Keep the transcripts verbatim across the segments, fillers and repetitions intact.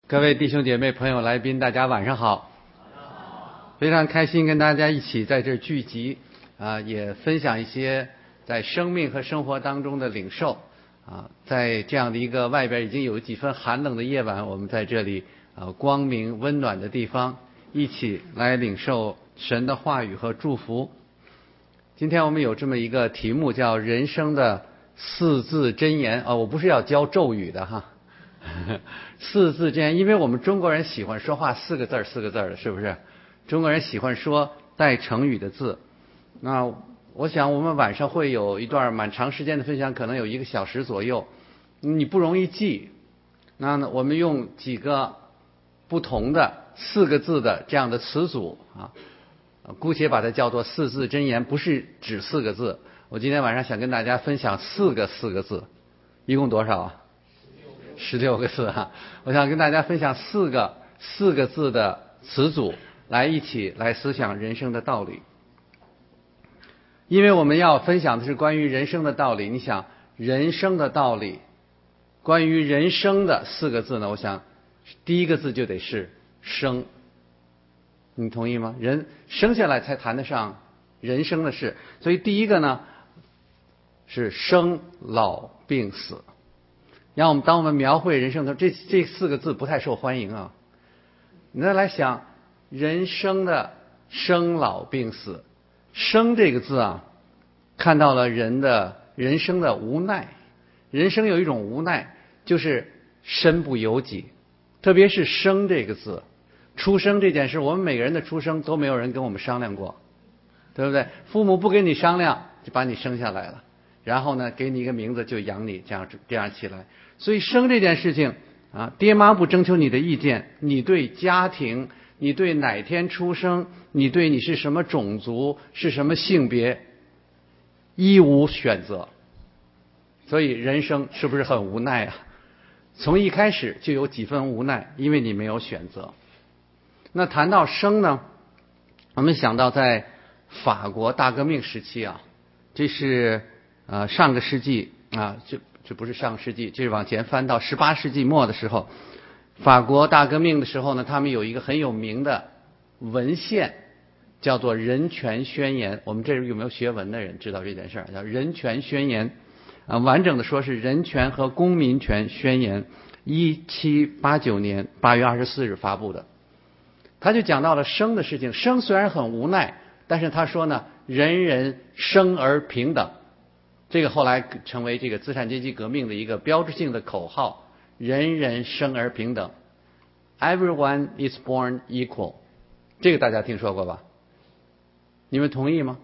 各位弟兄姐妹、朋友、来宾，大家晚上好！非常开心跟大家一起在这儿聚集，啊，也分享一些在生命和生活当中的领受。啊，在这样的一个外边已经有几分寒冷的夜晚，我们在这里啊光明温暖的地方，一起来领受神的话语和祝福。今天我们有这么一个题目，叫人生的四字真言啊，我不是要教咒语的哈。四字真言，因为我们中国人喜欢说话四个字儿四个字儿的，是不是？中国人喜欢说带成语的字。那我想我们晚上会有一段蛮长时间的分享，可能有一个小时左右，你不容易记。那我们用几个不同的四个字的这样的词组啊，姑且把它叫做四字真言，不是指四个字。我今天晚上想跟大家分享四个四个字，一共多少啊？十六个字啊！我想跟大家分享四个四个字的词组，来一起来思想人生的道理。因为我们要分享的是关于人生的道理，你想人生的道理，关于人生的四个字呢？我想第一个字就得是生，你同意吗？人生下来才谈得上人生的事，所以第一个呢是生老病死。让我们当我们描绘人生的这这四个字不太受欢迎啊。你再来想人生的生老病死，生这个字啊，看到了人的人生的无奈。人生有一种无奈，就是身不由己，特别是生这个字，出生这件事，我们每个人的出生都没有人跟我们商量过，对不对？父母不跟你商量就把你生下来了，然后呢给你一个名字就养你，这样这样起来。所以生这件事情啊，爹妈不征求你的意见，你对家庭，你对哪天出生，你对你是什么种族，是什么性别，一无选择。所以人生是不是很无奈啊？从一开始就有几分无奈，因为你没有选择。那谈到生呢，我们想到在法国大革命时期啊，这是呃上个世纪啊，这这不是上世纪，这是往前翻到十八世纪末的时候，法国大革命的时候呢，他们有一个很有名的文献，叫做《人权宣言》。我们这有没有学文的人知道这件事儿？叫《人权宣言》啊，完整的说是《人权和公民权宣言》，一七八九年八月二十四日发布的。他就讲到了生的事情，生虽然很无奈，但是他说呢，人人生而平等。这个后来成为这个资产阶级革命的一个标志性的口号，人人生而平等 ，Everyone is born equal。这个大家听说过吧？你们同意吗？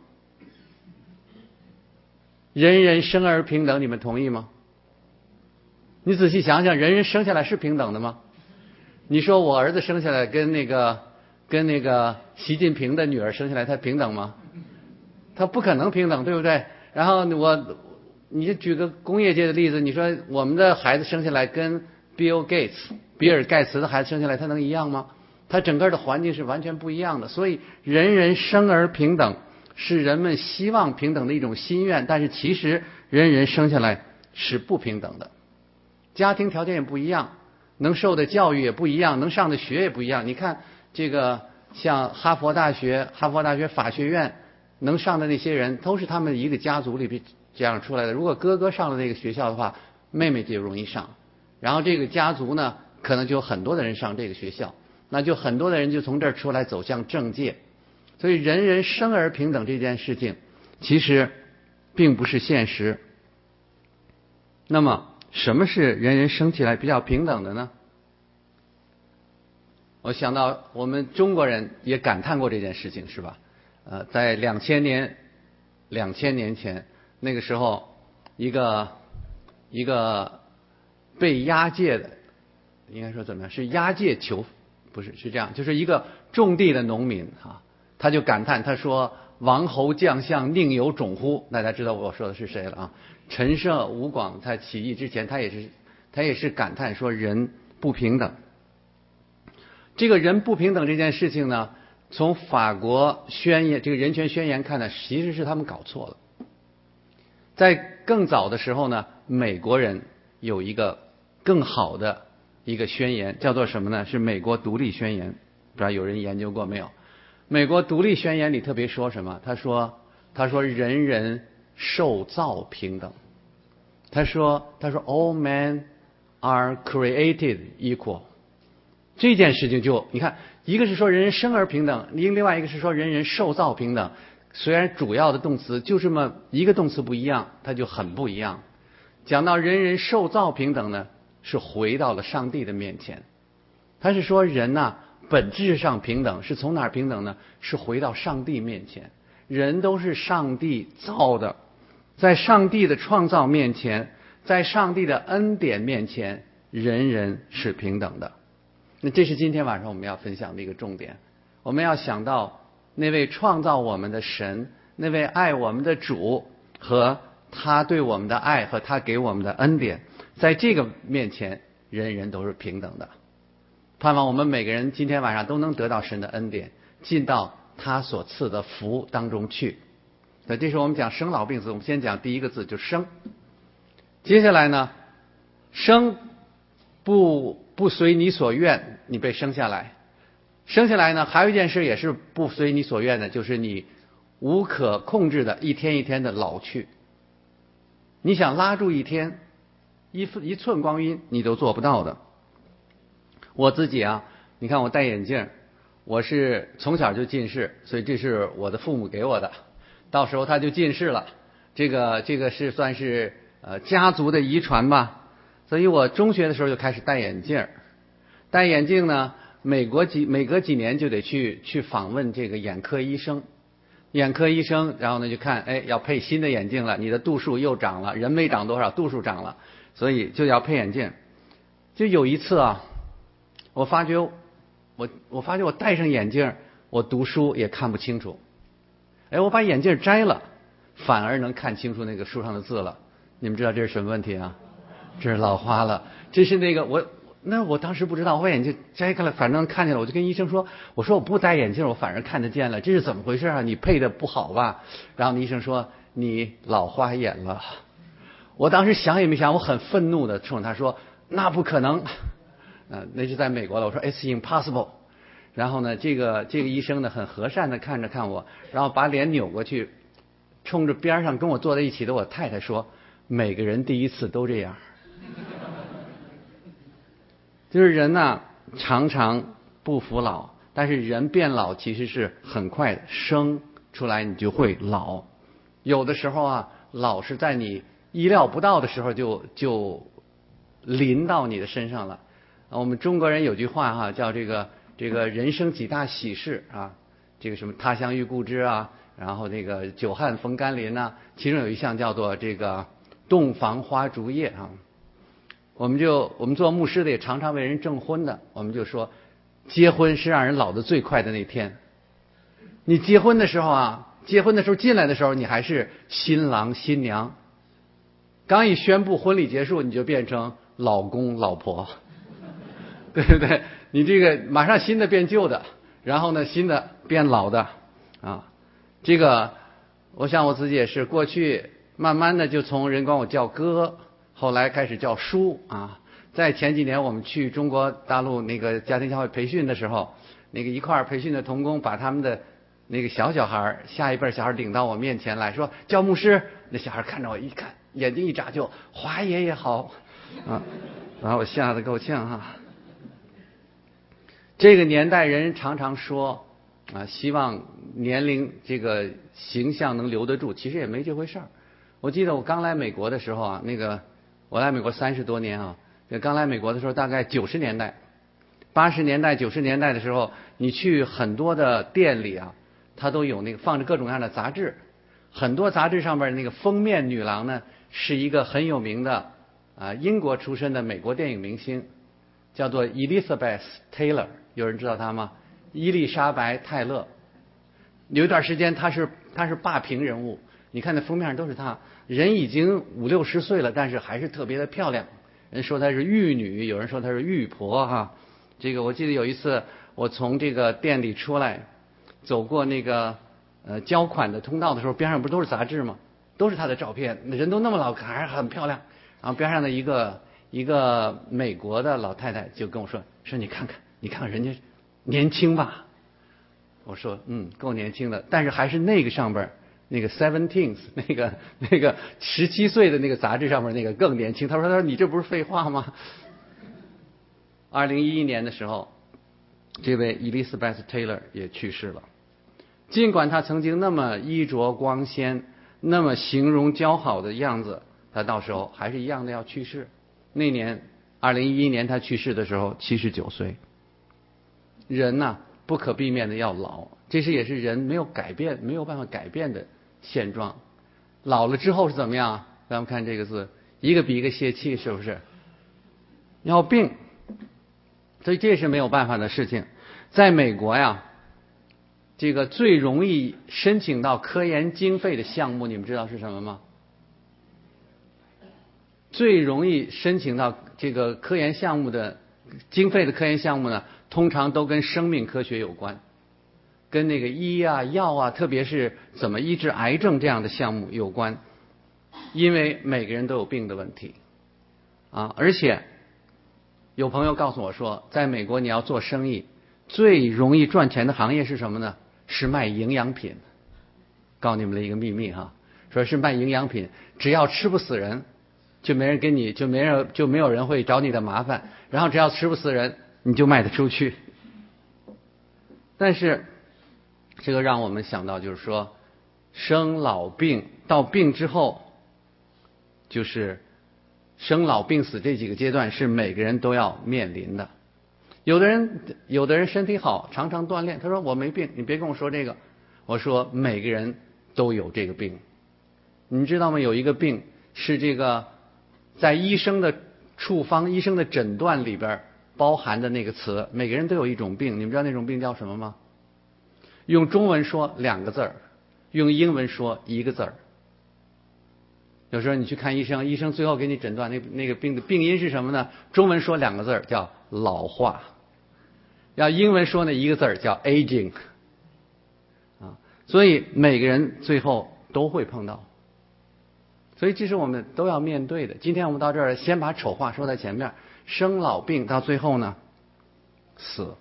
人人生而平等，你们同意吗？你仔细想想，人人生下来是平等的吗？你说我儿子生下来跟那个跟那个习近平的女儿生下来，他平等吗？他不可能平等，对不对？然后我，你就举个工业界的例子，你说我们的孩子生下来跟 Bill Gates 比尔盖茨的孩子生下来，他能一样吗？他整个的环境是完全不一样的。所以人人生而平等是人们希望平等的一种心愿，但是其实人人生下来是不平等的，家庭条件也不一样，能受的教育也不一样，能上的学也不一样。你看这个像哈佛大学、哈佛大学法学院能上的那些人，都是他们一个家族里这样出来的。如果哥哥上了那个学校的话，妹妹就容易上。然后这个家族呢，可能就有很多的人上这个学校，那就很多的人就从这儿出来走向政界。所以人人生而平等这件事情，其实并不是现实。那么什么是人人生起来比较平等的呢？我想到我们中国人也感叹过这件事情，是吧？呃，在两千年两千年前，那个时候，一个一个被押解的，应该说怎么样？是押解囚，不是是这样，就是一个种地的农民啊，他就感叹，他说：“王侯将相宁有种乎？”大家知道我说的是谁了啊？陈胜吴广在起义之前，他也是他也是感叹说人不平等。这个人不平等这件事情呢，从法国宣言这个人权宣言看呢，其实是他们搞错了。在更早的时候呢，美国人有一个更好的一个宣言，叫做什么呢？是美国独立宣言，不知道有人研究过没有？美国独立宣言里特别说什么？他说，他说人人受造平等。他说，他说 all men are created equal。这件事情就你看，一个是说人人生而平等，另外一个是说人人受造平等。虽然主要的动词就这么一个动词不一样，它就很不一样。讲到人人受造平等呢，是回到了上帝的面前。他是说人呐、啊，本质上平等，是从哪儿平等呢？是回到上帝面前。人都是上帝造的，在上帝的创造面前，在上帝的恩典面前，人人是平等的。那这是今天晚上我们要分享的一个重点。我们要想到那位创造我们的神，那位爱我们的主和他对我们的爱和他给我们的恩典，在这个面前人人都是平等的。盼望我们每个人今天晚上都能得到神的恩典，进到他所赐的福当中去。那这是我们讲生老病死，我们先讲第一个字，就生。接下来呢，生不不随你所愿，你被生下来。生下来呢，还有一件事也是不随你所愿的，就是你无可控制的一天一天的老去。你想拉住一天一一寸光阴，你都做不到的。我自己啊，你看我戴眼镜，我是从小就近视，所以这是我的父母给我的，到时候他就近视了，这个这个是算是呃家族的遗传吧。所以我中学的时候就开始戴眼镜，戴眼镜呢，每隔几每隔几年就得去去访问这个眼科医生，眼科医生，然后呢就看，哎，要配新的眼镜了，你的度数又长了，人没长多少，度数长了，所以就要配眼镜。就有一次啊，我发觉我我发觉我戴上眼镜，我读书也看不清楚。哎，我把眼镜摘了，反而能看清楚那个书上的字了。你们知道这是什么问题啊？这是老花了。这是那个我那我当时不知道，我把眼镜摘开了，反正看见了，我就跟医生说，我说我不戴眼镜，我反而看得见了，这是怎么回事啊？你配的不好吧？然后医生说你老花眼了。我当时想也没想，我很愤怒的冲他说，那不可能。呃，那是在美国了。我说 It's impossible。然后呢，这个这个医生呢很和善的看着看我，然后把脸扭过去，冲着边上跟我坐在一起的我太太说，每个人第一次都这样。就是人呢常常不服老，但是人变老其实是很快的，生出来你就会老。有的时候啊，老是在你意料不到的时候就就临到你的身上了。我们中国人有句话哈、啊，叫这个这个人生几大喜事啊，这个什么他乡遇故知啊，然后这个久旱逢甘霖啊，其中有一项叫做这个洞房花烛夜啊。我们就我们做牧师的也常常为人证婚的，我们就说，结婚是让人老得最快的那天。你结婚的时候啊，结婚的时候进来的时候，你还是新郎新娘，刚一宣布婚礼结束，你就变成老公老婆，对不对？你这个马上新的变旧的，然后呢新的变老的啊。这个我想我自己也是，过去慢慢的就从人管我叫哥，后来开始叫叔啊。在前几年我们去中国大陆那个家庭教会培训的时候，那个一块儿培训的同工把他们的那个小小孩下一辈小孩领到我面前来说叫牧师，那小孩看着我一看眼睛一眨就华爷爷好啊，然后我吓得够呛哈、啊。这个年代人常常说啊，希望年龄这个形象能留得住，其实也没这回事儿。我记得我刚来美国的时候啊，那个我来美国三十多年啊，刚来美国的时候大概九十年代、八十年代、九十年代的时候，你去很多的店里啊，它都有那个放着各种各样的杂志，很多杂志上面那个封面女郎呢是一个很有名的啊英国出身的美国电影明星，叫做 Elizabeth Taylor， 有人知道她吗？伊丽莎白泰勒。有一段时间她是她是霸屏人物，你看那封面上都是她，人已经五六十岁了，但是还是特别的漂亮。人说她是玉女，有人说她是玉婆哈。这个我记得有一次我从这个店里出来，走过那个呃交款的通道的时候，边上不都是杂志吗？都是她的照片，人都那么老，还是很漂亮。然后边上的一个一个美国的老太太就跟我说说你看看你看人家年轻吧，我说嗯够年轻的，但是还是那个上边那个 Seventeen 那个那个十七岁的那个杂志上面那个更年轻。他说他说你这不是废话吗？二零一一年的时候，这位 Elizabeth Taylor 也去世了。尽管他曾经那么衣着光鲜，那么形容姣好的样子，他到时候还是一样的要去世。那年二零一一年他去世的时候七十九岁。人呐、啊，不可避免的要老，这是也是人没有改变没有办法改变的现状。老了之后是怎么样？咱们看这个字，一个比一个泄气，是不是？要病，所以这是没有办法的事情。在美国呀，这个最容易申请到科研经费的项目，你们知道是什么吗？最容易申请到这个科研项目的经费的科研项目呢，通常都跟生命科学有关，跟那个医啊、药啊，特别是怎么医治癌症这样的项目有关。因为每个人都有病的问题啊，而且有朋友告诉我说，在美国你要做生意，最容易赚钱的行业是什么呢？是卖营养品。告诉你们了一个秘密哈，说是卖营养品，只要吃不死人，就没人跟你就没人就没有人会找你的麻烦，然后只要吃不死人，你就卖得出去。但是这个让我们想到就是说，生老病到病之后，就是生老病死这几个阶段是每个人都要面临的。有的人有的人身体好，常常锻炼，他说我没病，你别跟我说这个。我说每个人都有这个病。你知道吗？有一个病是这个在医生的处方、医生的诊断里边包含的那个词，每个人都有一种病。你们知道那种病叫什么吗？用中文说两个字儿，用英文说一个字儿。有时候你去看医生，医生最后给你诊断那那个病的病因是什么呢？中文说两个字儿叫老化，要英文说那一个字儿叫 aging 啊。所以每个人最后都会碰到，所以这是我们都要面对的。今天我们到这儿，先把丑话说在前面，生老病到最后呢，死，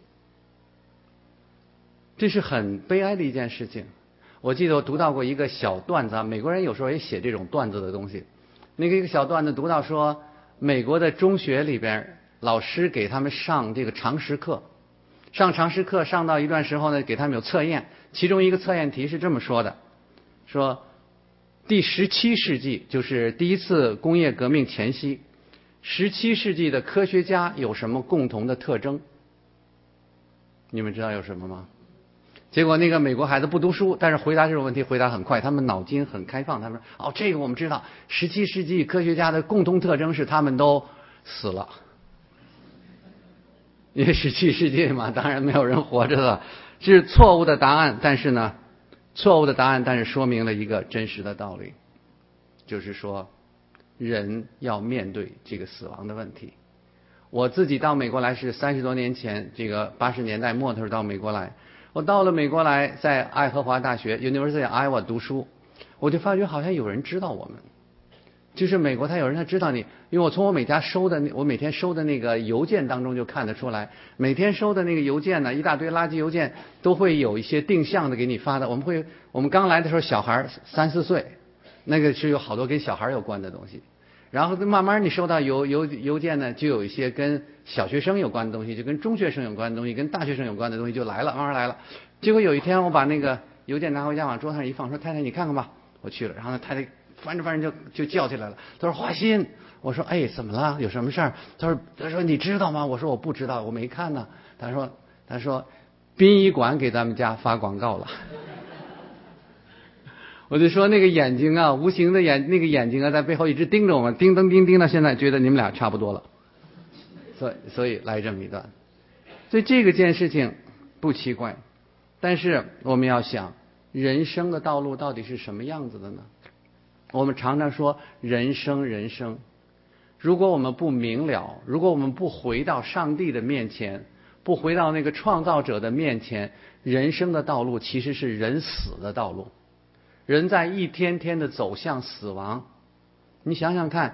这是很悲哀的一件事情。我记得我读到过一个小段子啊，美国人有时候也写这种段子的东西。那个一个小段子读到说，美国的中学里边，老师给他们上这个常识课，上常识课上到一段时候呢，给他们有测验，其中一个测验题是这么说的，说第十七世纪，就是第一次工业革命前夕，十七世纪的科学家有什么共同的特征？你们知道有什么吗？结果那个美国孩子不读书，但是回答这种问题回答很快，他们脑筋很开放。他们说哦，这个我们知道，十七世纪科学家的共同特征是他们都死了。因为十七世纪嘛，当然没有人活着了，是错误的答案。但是呢，错误的答案，但是说明了一个真实的道理，就是说，人要面对这个死亡的问题。我自己到美国来是三十多年前，这个八十年代末的时候到美国来。我到了美国来，在爱荷华大学 University of Iowa 读书，我就发觉好像有人知道我们，就是美国他有人他知道你，因为我从我每家收的我每天收的那个邮件当中就看得出来，每天收的那个邮件呢，一大堆垃圾邮件都会有一些定向的给你发的。我们会我们刚来的时候小孩三四岁，那个是有好多跟小孩有关的东西。然后慢慢你收到邮邮邮件呢，就有一些跟小学生有关的东西，就跟中学生有关的东西，跟大学生有关的东西就来了，慢慢来了。结果有一天我把那个邮件拿回家往桌上一放，说太太你看看吧，我去了。然后呢太太翻着翻着就就叫起来了，他说华歆，我说哎怎么了？有什么事儿？他说他说你知道吗？我说我不知道，我没看呢。他说他说殡仪馆给咱们家发广告了。我就说那个眼睛啊，无形的眼那个眼睛啊，在背后一直盯着我们，叮噔叮叮的。现在觉得你们俩差不多了，所以所以来这么一段。所以这个件事情不奇怪，但是我们要想，人生的道路到底是什么样子的呢？我们常常说人生人生，如果我们不明了，如果我们不回到上帝的面前，不回到那个创造者的面前，人生的道路其实是人死的道路。人在一天天的走向死亡。你想想看，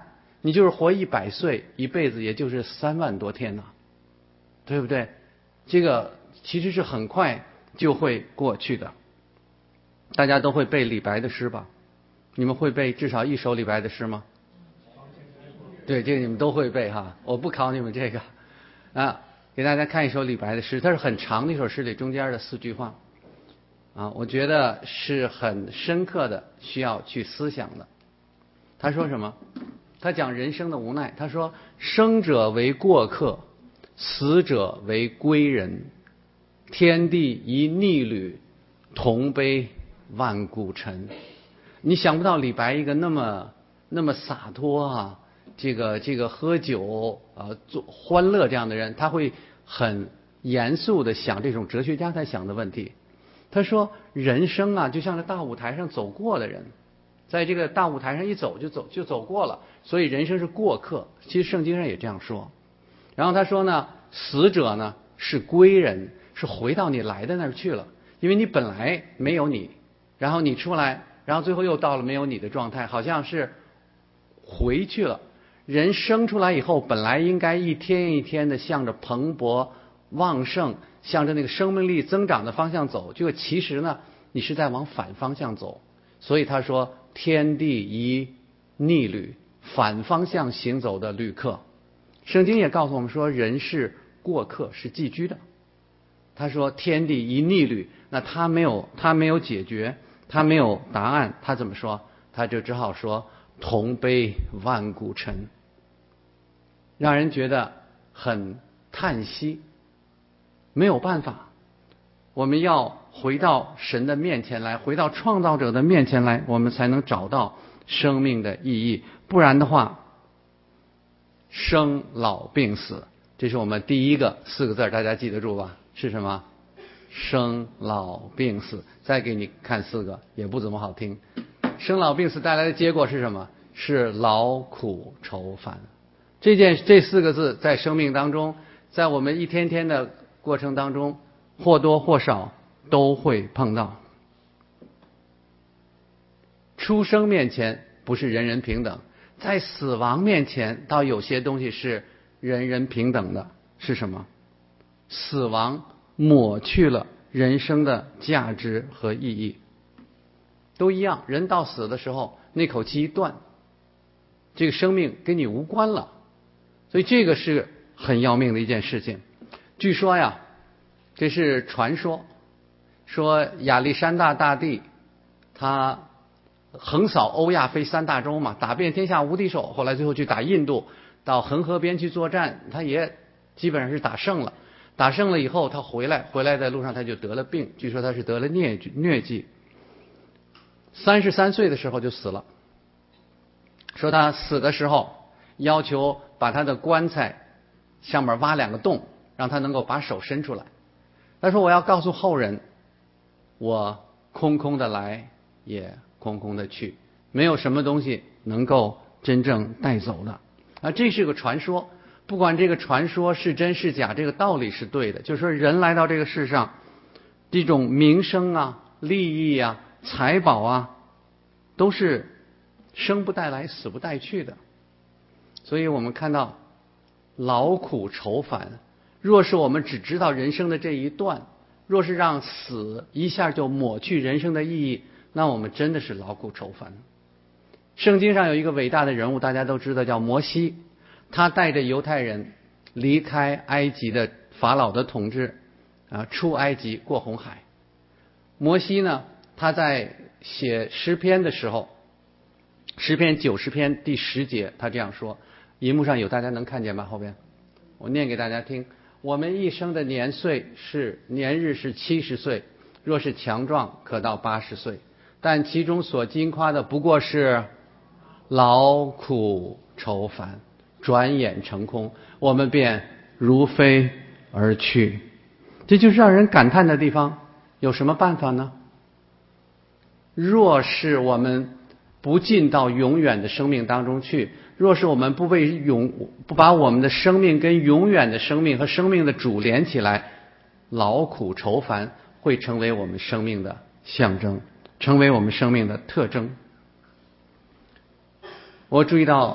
你就是活一百岁，一辈子也就是三万多天呐，对不对？这个其实是很快就会过去的。大家都会背李白的诗吧？你们会背至少一首李白的诗吗？对，这个你们都会背哈，我不考你们这个啊。给大家看一首李白的诗，它是很长的一首诗里中间的四句话啊，我觉得是很深刻的，需要去思想的。他说什么？他讲人生的无奈。他说：生者为过客，死者为归人，天地一逆旅，同悲万古尘。你想不到李白一个那么那么洒脱啊，这个这个喝酒啊做欢乐这样的人，他会很严肃的想这种哲学家才想的问题。他说人生啊就像是大舞台上走过的人，在这个大舞台上一走就走就走过了，所以人生是过客。其实圣经上也这样说。然后他说呢，死者呢是归人，是回到你来的那儿去了，因为你本来没有你，然后你出来，然后最后又到了没有你的状态，好像是回去了。人生出来以后，本来应该一天一天的向着蓬勃旺盛，向着那个生命力增长的方向走，就其实呢，你是在往反方向走。所以他说，天地一逆旅，反方向行走的旅客。圣经也告诉我们说，人是过客，是寄居的。他说天地一逆旅，那他没有他没有解决，他没有答案，他怎么说？他就只好说同悲万古尘，让人觉得很叹息。没有办法，我们要回到神的面前来，回到创造者的面前来，我们才能找到生命的意义。不然的话，生老病死，这是我们第一个四个字，大家记得住吧？是什么？生老病死。再给你看四个，也不怎么好听。生老病死带来的结果是什么？是劳苦愁烦。这件这四个字在生命当中，在我们一天天的过程当中，或多或少都会碰到。出生面前不是人人平等，在死亡面前，倒有些东西是人人平等的。是什么？死亡抹去了人生的价值和意义。都一样，人到死的时候，那口气一断，这个生命跟你无关了。所以这个是很要命的一件事情。据说呀，这是传说，说亚历山大大帝他横扫欧亚非三大洲嘛，打遍天下无敌手，后来最后去打印度，到恒河边去作战，他也基本上是打胜了。打胜了以后，他回来，回来在路上他就得了病，据说他是得了疟疟疾，三十三岁的时候就死了。说他死的时候要求把他的棺材上面挖两个洞，让他能够把手伸出来。他说我要告诉后人，我空空的来，也空空的去，没有什么东西能够真正带走的。啊，这是个传说，不管这个传说是真是假，这个道理是对的。就是说人来到这个世上，这种名声啊、利益啊、财宝啊，都是生不带来，死不带去的。所以我们看到劳苦愁烦，若是我们只知道人生的这一段，若是让死一下就抹去人生的意义，那我们真的是劳苦愁烦。圣经上有一个伟大的人物，大家都知道，叫摩西。他带着犹太人离开埃及的法老的统治啊，出埃及过红海。摩西呢，他在写诗篇的时候，诗篇九十篇第十节，他这样说，荧幕上有，大家能看见吗？后边我念给大家听。我们一生的年岁是年日是七十岁，若是强壮，可到八十岁，但其中所矜夸的不过是劳苦愁烦，转眼成空，我们便如飞而去。这就是让人感叹的地方。有什么办法呢？若是我们不进到永远的生命当中去，若是我们不为永不把我们的生命跟永远的生命和生命的主连起来，劳苦愁烦会成为我们生命的象征，成为我们生命的特征。我注意到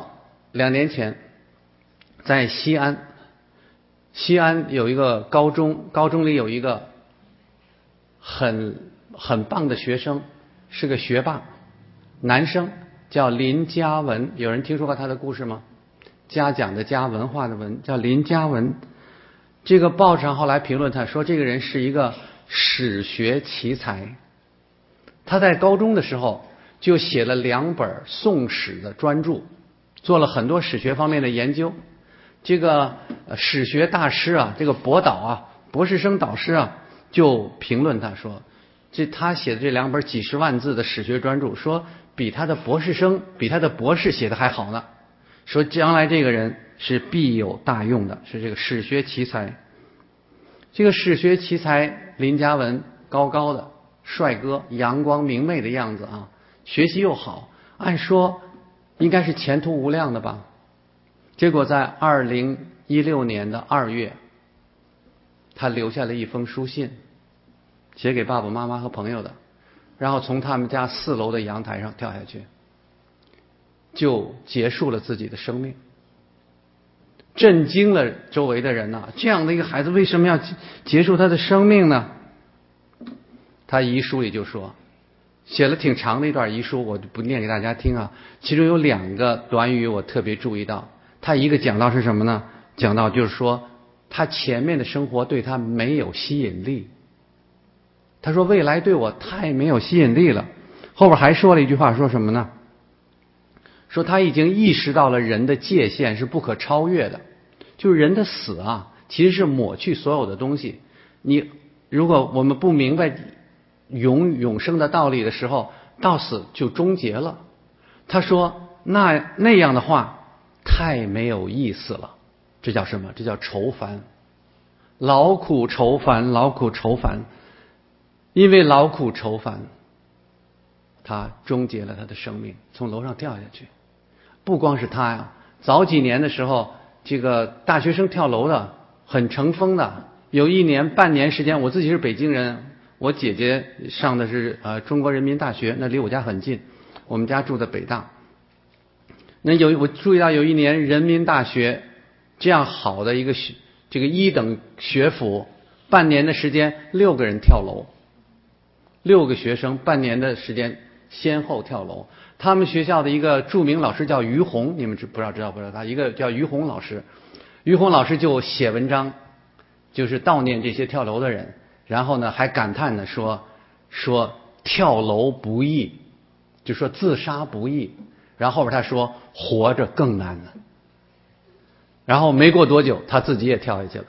两年前在西安，西安有一个高中，高中里有一个很很棒的学生，是个学霸，男生叫林嘉文。有人听说过他的故事吗？嘉奖的嘉，文化的文，叫林嘉文。这个报上后来评论他说，这个人是一个史学奇才。他在高中的时候就写了两本宋史的专著，做了很多史学方面的研究。这个史学大师啊，这个博导啊，博士生导师啊，就评论他说，这他写的这两本几十万字的史学专著，说比他的博士生，比他的博士写的还好呢。说将来这个人是必有大用的，是这个史学奇才。这个史学奇才林嘉文，高高的帅哥，阳光明媚的样子啊，学习又好，按说应该是前途无量的吧。结果在二零一六年的二月，他留下了一封书信，写给爸爸妈妈和朋友的，然后从他们家四楼的阳台上跳下去，就结束了自己的生命，震惊了周围的人呐、啊！这样的一个孩子为什么要结束他的生命呢？他遗书里就说，写了挺长的一段遗书，我就不念给大家听啊。其中有两个短语我特别注意到，他一个讲到是什么呢？讲到就是说，他前面的生活对他没有吸引力。他说未来对我太没有吸引力了。后边还说了一句话，说什么呢？说他已经意识到了人的界限是不可超越的，就是人的死啊，其实是抹去所有的东西。你如果我们不明白永永生的道理的时候，到死就终结了。他说那那样的话太没有意思了。这叫什么？这叫愁烦，劳苦愁烦，劳苦愁烦。因为劳苦愁烦，他终结了他的生命，从楼上跳下去。不光是他呀，早几年的时候，这个大学生跳楼的很成风的，有一年半年时间。我自己是北京人，我姐姐上的是呃中国人民大学，那离我家很近，我们家住在北大。那有我注意到有一年人民大学这样好的一个学这个一等学府，半年的时间六个人跳楼，六个学生半年的时间先后跳楼。他们学校的一个著名老师叫于洪，你们知不知道知道不知道他？一个叫于洪老师，于洪老师就写文章，就是悼念这些跳楼的人，然后呢还感叹呢说说跳楼不易，就说自杀不易，然后后边他说活着更难了。然后没过多久他自己也跳下去了。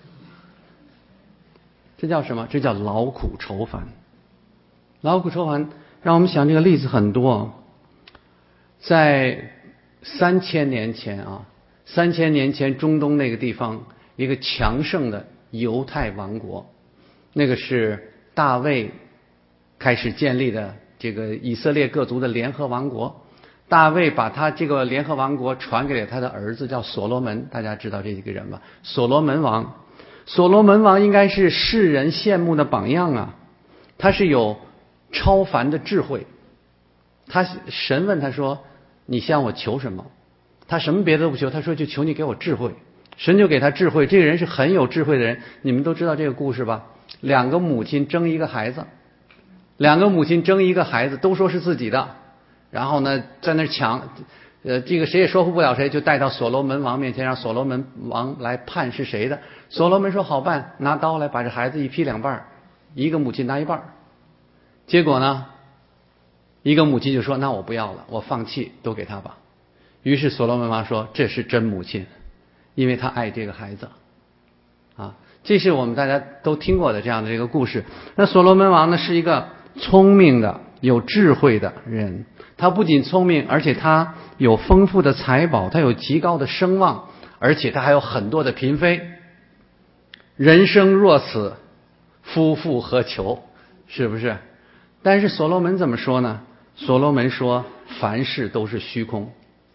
这叫什么？这叫劳苦愁烦。劳苦愁烦让我们想这个例子很多。在三千年前啊，三千年前中东那个地方，一个强盛的犹太王国，那个是大卫开始建立的这个以色列各族的联合王国。大卫把他这个联合王国传给了他的儿子，叫所罗门。大家知道这一个人吧？所罗门王，所罗门王应该是世人羡慕的榜样啊！他是有超凡的智慧。他神问他说：“你向我求什么？”他什么别的都不求，他说：“就求你给我智慧。”神就给他智慧。这个人是很有智慧的人，你们都知道这个故事吧？两个母亲争一个孩子，两个母亲争一个孩子，都说是自己的，然后呢在那抢，呃，这个谁也说服不了谁，就带到所罗门王面前，让所罗门王来判是谁的。所罗门说好办，拿刀来把这孩子一劈两半，一个母亲拿一半。结果呢，一个母亲就说：“那我不要了，我放弃，都给他吧。”于是所罗门王说：“这是真母亲，因为他爱这个孩子。”啊，这是我们大家都听过的这样的这个故事。那所罗门王呢，是一个聪明的、有智慧的人。他不仅聪明，而且他有丰富的财宝，他有极高的声望，而且他还有很多的嫔妃。人生若此，夫复何求？是不是？但是所罗门怎么说呢？所罗门说凡事都是虚空。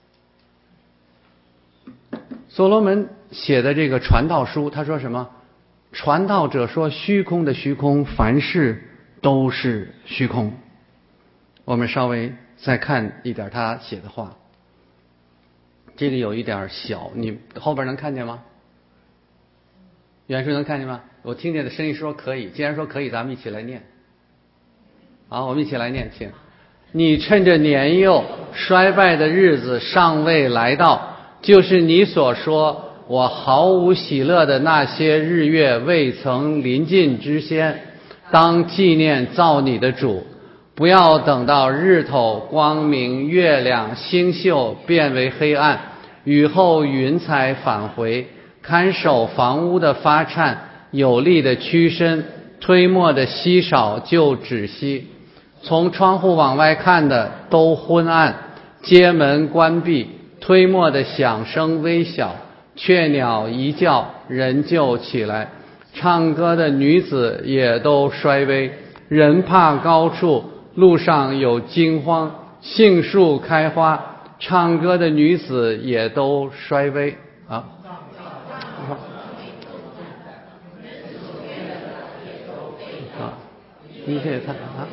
所罗门写的这个传道书，他说什么？传道者说虚空的虚空，凡事都是虚空。我们稍微再看一点他写的话。 这个有一点小，你后边能看见吗？远处能看见吗？我听见的声音说可以，既然说可以，咱们一起来念。好，我们一起来念，请。你趁着年幼衰败的日子尚未来到，就是你所说我毫无喜乐的那些日月未曾临近之先，当纪念造你的主。不要等到日头光明，月亮星宿变为黑暗，雨后云彩返回，看守房屋的发颤，有力的屈伸，推磨的稀少就止息。从窗户往外看的都昏暗，街门关闭，推磨的响声微小，雀鸟一叫，人就起来。唱歌的女子也都衰微，人怕高处，路上有惊慌，杏树开花，唱歌的女子也都衰微啊。啊，你可以看啊。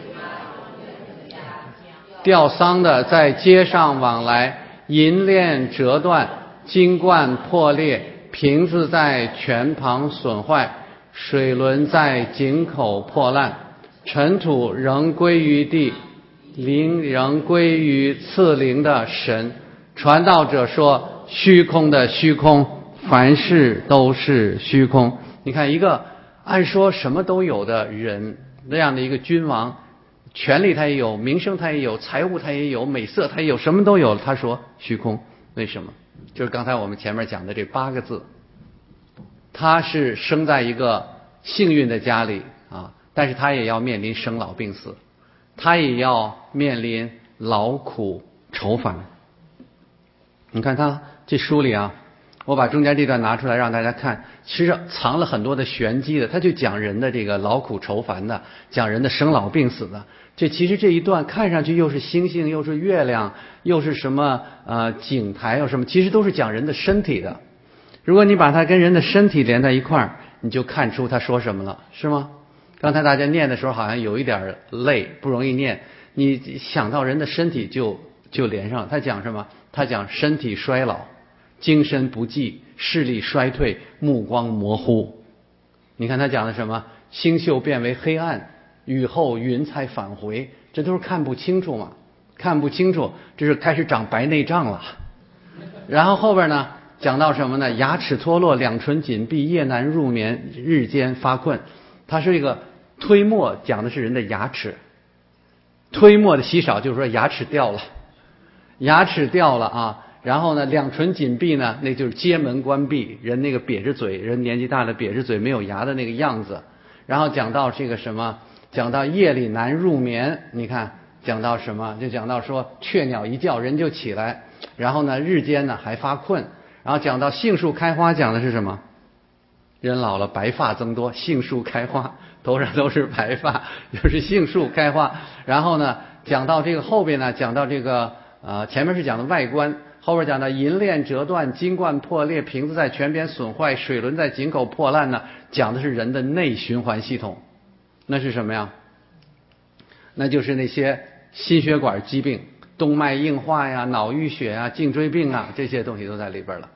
吊丧的在街上往来，银链折断，金冠破裂，瓶子在泉旁损坏，水轮在井口破烂，尘土仍归于地，灵仍归于赐灵的神。传道者说，虚空的虚空，凡事都是虚空。你看，一个按说什么都有的人，那样的一个君王，权力他也有，名声他也有，财物他也有，美色他也有，什么都有。他说虚空，为什么？就是刚才我们前面讲的这八个字。他是生在一个幸运的家里啊，但是他也要面临生老病死，他也要面临劳苦愁烦。你看他这书里啊，我把中间这段拿出来让大家看，其实藏了很多的玄机的。他就讲人的这个劳苦愁烦的，讲人的生老病死的。这其实这一段看上去又是星星，又是月亮，又是什么呃井台，又什么，其实都是讲人的身体的。如果你把它跟人的身体连在一块儿，你就看出他说什么了，是吗？刚才大家念的时候好像有一点累，不容易念。你想到人的身体就就连上了。他讲什么？他讲身体衰老，精神不济，视力衰退，目光模糊。你看他讲的什么？星宿变为黑暗，雨后云彩返回，这都是看不清楚嘛，看不清楚，这是开始长白内障了。然后后边呢，讲到什么呢？牙齿脱落，两唇紧闭，夜难入眠，日间发困。它是一个推磨，讲的是人的牙齿。推磨的稀少，就是说牙齿掉了，牙齿掉了啊。然后呢，两唇紧闭呢，那就是街门关闭，人那个瘪着嘴，人年纪大了瘪着嘴，没有牙的那个样子。然后讲到这个什么？讲到夜里难入眠，你看讲到什么？就讲到说雀鸟一叫，人就起来。然后呢，日间呢还发困。然后讲到杏树开花，讲的是什么？人老了白发增多，杏树开花，头上都是白发，就是杏树开花。然后呢，讲到这个后边呢，讲到这个呃前面是讲的外观，后边讲到银链折断，金冠破裂，瓶子在泉边损坏，水轮在井口破烂呢，讲的是人的内循环系统。那是什么呀？那就是那些心血管疾病，动脉硬化呀，脑淤血啊，颈椎病啊，这些东西都在里边了。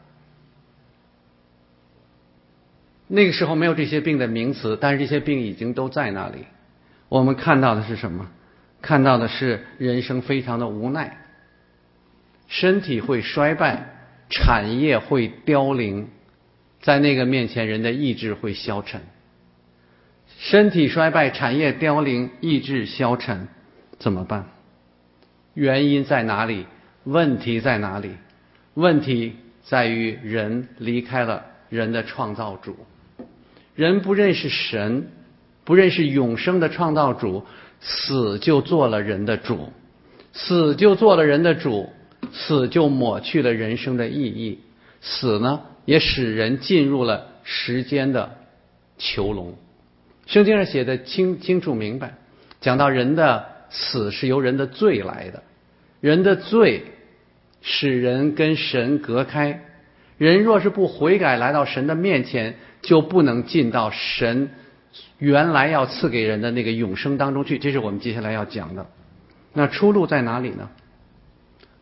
那个时候没有这些病的名词，但是这些病已经都在那里。我们看到的是什么？看到的是人生非常的无奈，身体会衰败，产业会凋零，在那个面前人的意志会消沉。身体衰败，产业凋零，意志消沉，怎么办？原因在哪里？问题在哪里？问题在于人离开了人的创造主，人不认识神，不认识永生的创造主，死就做了人的主，死就做了人的主，死就抹去了人生的意义，死呢也使人进入了时间的囚笼。圣经上写的清清楚明白，讲到人的死是由人的罪来的，人的罪使人跟神隔开，人若是不悔改来到神的面前，就不能进到神原来要赐给人的那个永生当中去，这是我们接下来要讲的。那出路在哪里呢？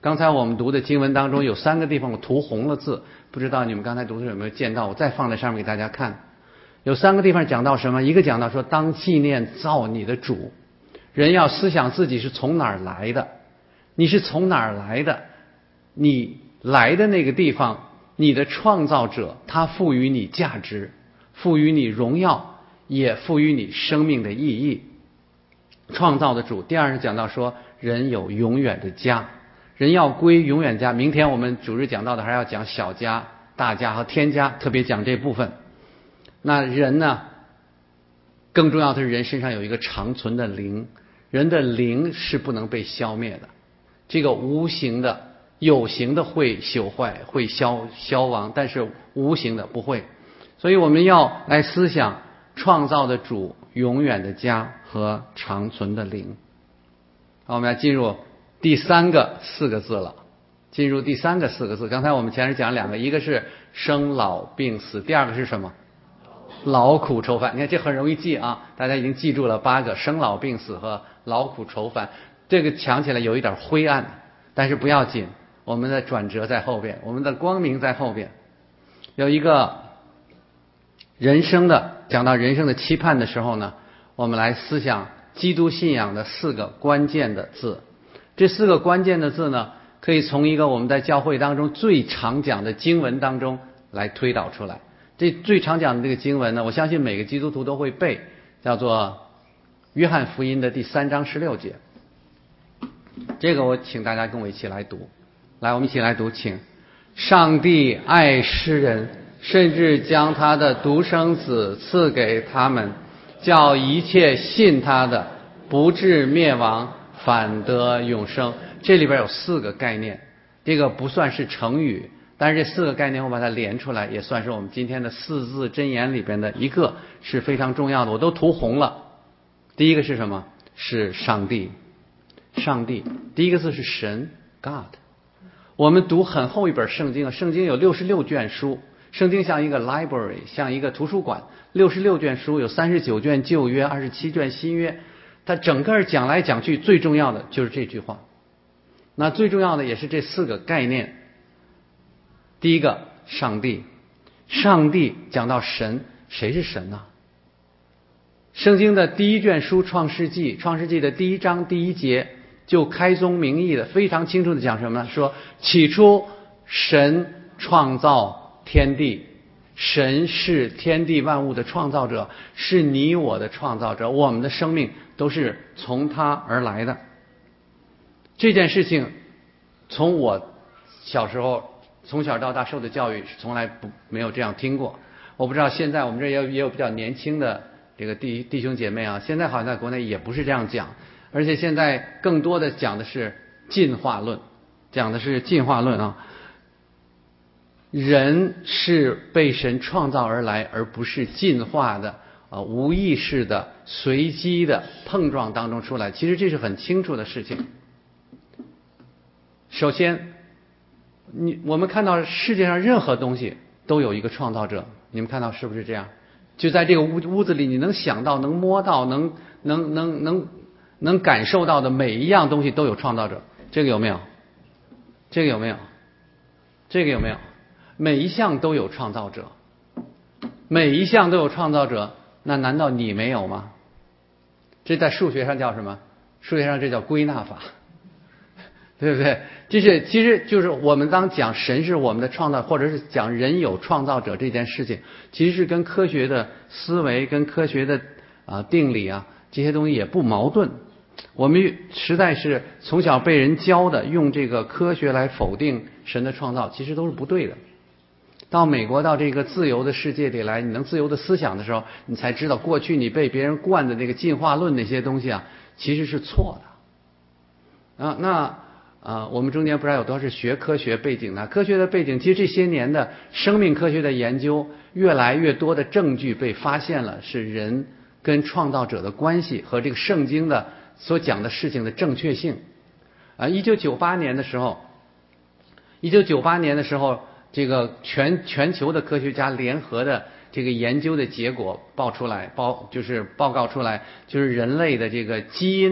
刚才我们读的经文当中有三个地方我涂红了字，不知道你们刚才读的时候有没有见到，我再放在上面给大家看。有三个地方讲到什么？一个讲到说当纪念造你的主，人要思想自己是从哪儿来的，你是从哪儿来的，你来的那个地方，你的创造者他赋予你价值，赋予你荣耀，也赋予你生命的意义。创造的主。第二是讲到说人有永远的家，人要归永远家。明天我们主日讲到的还要讲小家、大家和天家，特别讲这部分。那人呢，更重要的是人身上有一个长存的灵，人的灵是不能被消灭的，这个无形的有形的会朽坏会消消亡，但是无形的不会。所以我们要来思想创造的主、永远的家和长存的灵。好，我们要进入第三个四个字了，进入第三个四个字。刚才我们前面讲两个，一个是生老病死，第二个是什么？劳苦愁烦。你看这很容易记啊，大家已经记住了八个：生老病死和劳苦愁烦。这个讲起来有一点灰暗，但是不要紧，我们的转折在后边，我们的光明在后边。有一个人生的，讲到人生的期盼的时候呢，我们来思想基督信仰的四个关键的字。这四个关键的字呢，可以从一个我们在教会当中最常讲的经文当中来推导出来。这最常讲的这个经文呢，我相信每个基督徒都会背，叫做约翰福音的第三章十六节。这个我请大家跟我一起来读。来，我们一起来读，请。上帝爱世人，甚至将他的独生子赐给他们，叫一切信他的不至灭亡，反得永生。这里边有四个概念，这个不算是成语，但是这四个概念我把它连出来，也算是我们今天的四字真言里边的一个，是非常重要的，我都涂红了。第一个是什么？是上帝。上帝，第一个字是神 God。 我们读很厚一本圣经，圣经有六十六卷书，圣经像一个 library， 像一个图书馆，六十六卷书，有三十九卷旧约，二十七卷新约，它整个讲来讲去最重要的就是这句话。那最重要的也是这四个概念。第一个，上帝。上帝讲到神，谁是神呢？圣经的第一卷书创世纪，创世纪的第一章第一节就开宗明义的非常清楚的讲什么呢？说起初神创造天地，神是天地万物的创造者，是你我的创造者，我们的生命都是从他而来的。这件事情从我小时候从小到大受的教育是从来不没有这样听过。我不知道现在我们这也有也有比较年轻的这个弟弟兄姐妹啊，现在好像在国内也不是这样讲，而且现在更多的讲的是进化论，讲的是进化论啊。人是被神创造而来，而不是进化的啊、呃、无意识的随机的碰撞当中出来。其实这是很清楚的事情。首先，你我们看到世界上任何东西都有一个创造者，你们看到是不是这样？就在这个屋屋子里，你能想到、能摸到、能能能能能感受到的每一样东西都有创造者。这个有没有？这个有没有？这个有没有？每一项都有创造者，每一项都有创造者，那难道你没有吗？这在数学上叫什么？数学上这叫归纳法，对不对？这是其实就是我们当讲神是我们的创造，或者是讲人有创造者这件事情，其实是跟科学的思维、跟科学的啊、呃、定理啊这些东西也不矛盾。我们实在是从小被人教的，用这个科学来否定神的创造，其实都是不对的。到美国，到这个自由的世界里来，你能自由的思想的时候，你才知道过去你被别人灌的那个进化论那些东西啊，其实是错的。啊，那啊、呃，我们中间不知道有多少是学科学背景的。科学的背景，其实这些年的生命科学的研究，越来越多的证据被发现了，是人跟创造者的关系和这个圣经的所讲的事情的正确性。啊，一九九八年的时候，一九九八年的时候。这个全全球的科学家联合的这个研究的结果报出来，报就是报告出来，就是人类的这个基因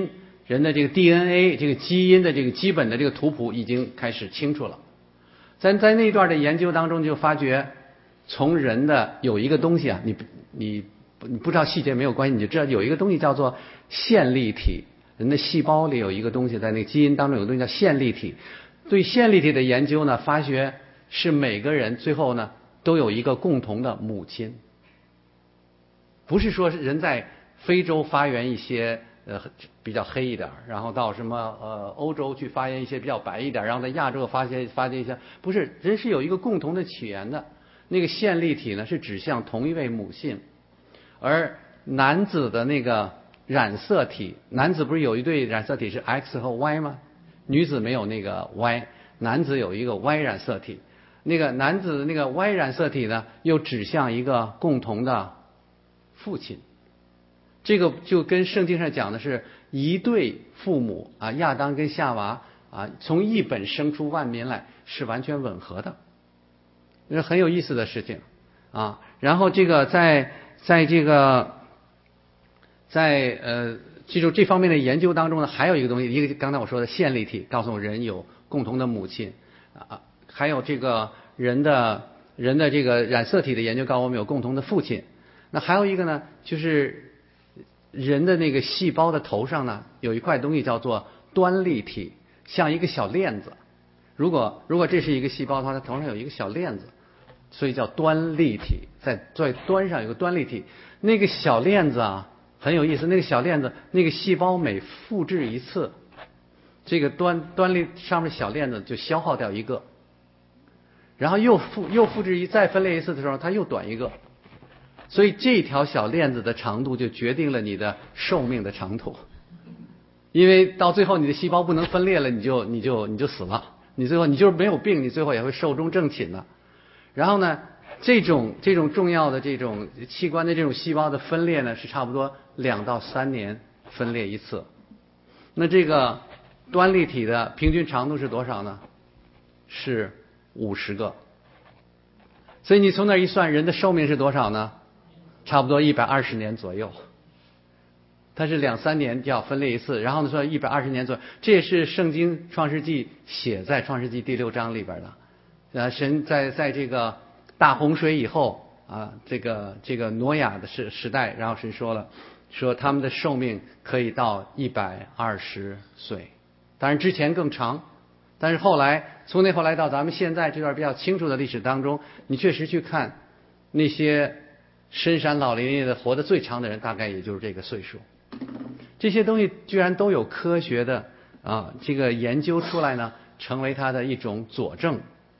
人的这个 D N A 这个基因的这个基本的这个图谱已经开始清楚了。在在那段的研究当中就发觉，从人的有一个东西啊，你你你不知道细节没有关系，你就知道有一个东西叫做线粒体。人的细胞里有一个东西，在那个基因当中有个东西叫线粒体。对线粒体的研究呢，发觉是每个人最后呢都有一个共同的母亲。不是说人在非洲发源一些呃比较黑一点，然后到什么呃欧洲去发源一些比较白一点，然后在亚洲发现发现一些，不是，人是有一个共同的起源的。那个线粒体呢是指向同一位母性，而男子的那个染色体，男子不是有一对染色体是 X 和 Y 吗？女子没有那个 Y， 男子有一个 Y 染色体。那个男子的那个 Y 染色体呢，又指向一个共同的父亲。这个就跟圣经上讲的是一对父母啊，亚当跟夏娃啊，从一本生出万民来，是完全吻合的。这是很有意思的事情啊。然后这个在在这个在呃记住这方面的研究当中呢，还有一个东西，一个刚才我说的线粒体告诉我人有共同的母亲啊，还有这个人的人的这个染色体的研究告诉我们有共同的父亲。那还有一个呢，就是人的那个细胞的头上呢有一块东西叫做端粒体，像一个小链子。如果如果这是一个细胞的话，它头上有一个小链子，所以叫端粒体，在在端上有个端粒体。那个小链子啊很有意思，那个小链子，那个细胞每复制一次，这个端端粒上面小链子就消耗掉一个，然后又复又复制一再分裂一次的时候，它又短一个。所以这条小链子的长度就决定了你的寿命的长度，因为到最后你的细胞不能分裂了，你就你就你就死了，你最后你就是没有病，你最后也会寿终正寝的。然后呢，这种这种重要的这种器官的这种细胞的分裂呢，是差不多两到三年分裂一次。那这个端粒体的平均长度是多少呢？是五十个。所以你从那一算，人的寿命是多少呢？差不多一百二十年左右。它是两三年就要分裂一次，然后呢说一百二十年左右，这也是圣经创世纪写在创世纪第六章里边的。呃，神在在这个大洪水以后啊，这个这个挪亚的时时代，然后神说了，说他们的寿命可以到一百二十岁，当然之前更长，但是后来从那后来到咱们现在这段比较清楚的历史当中，你确实去看那些深山老林里的活得最长的人，大概也就是这个岁数。这些东西居然都有科学的啊这个研究出来呢，成为它的一种佐证。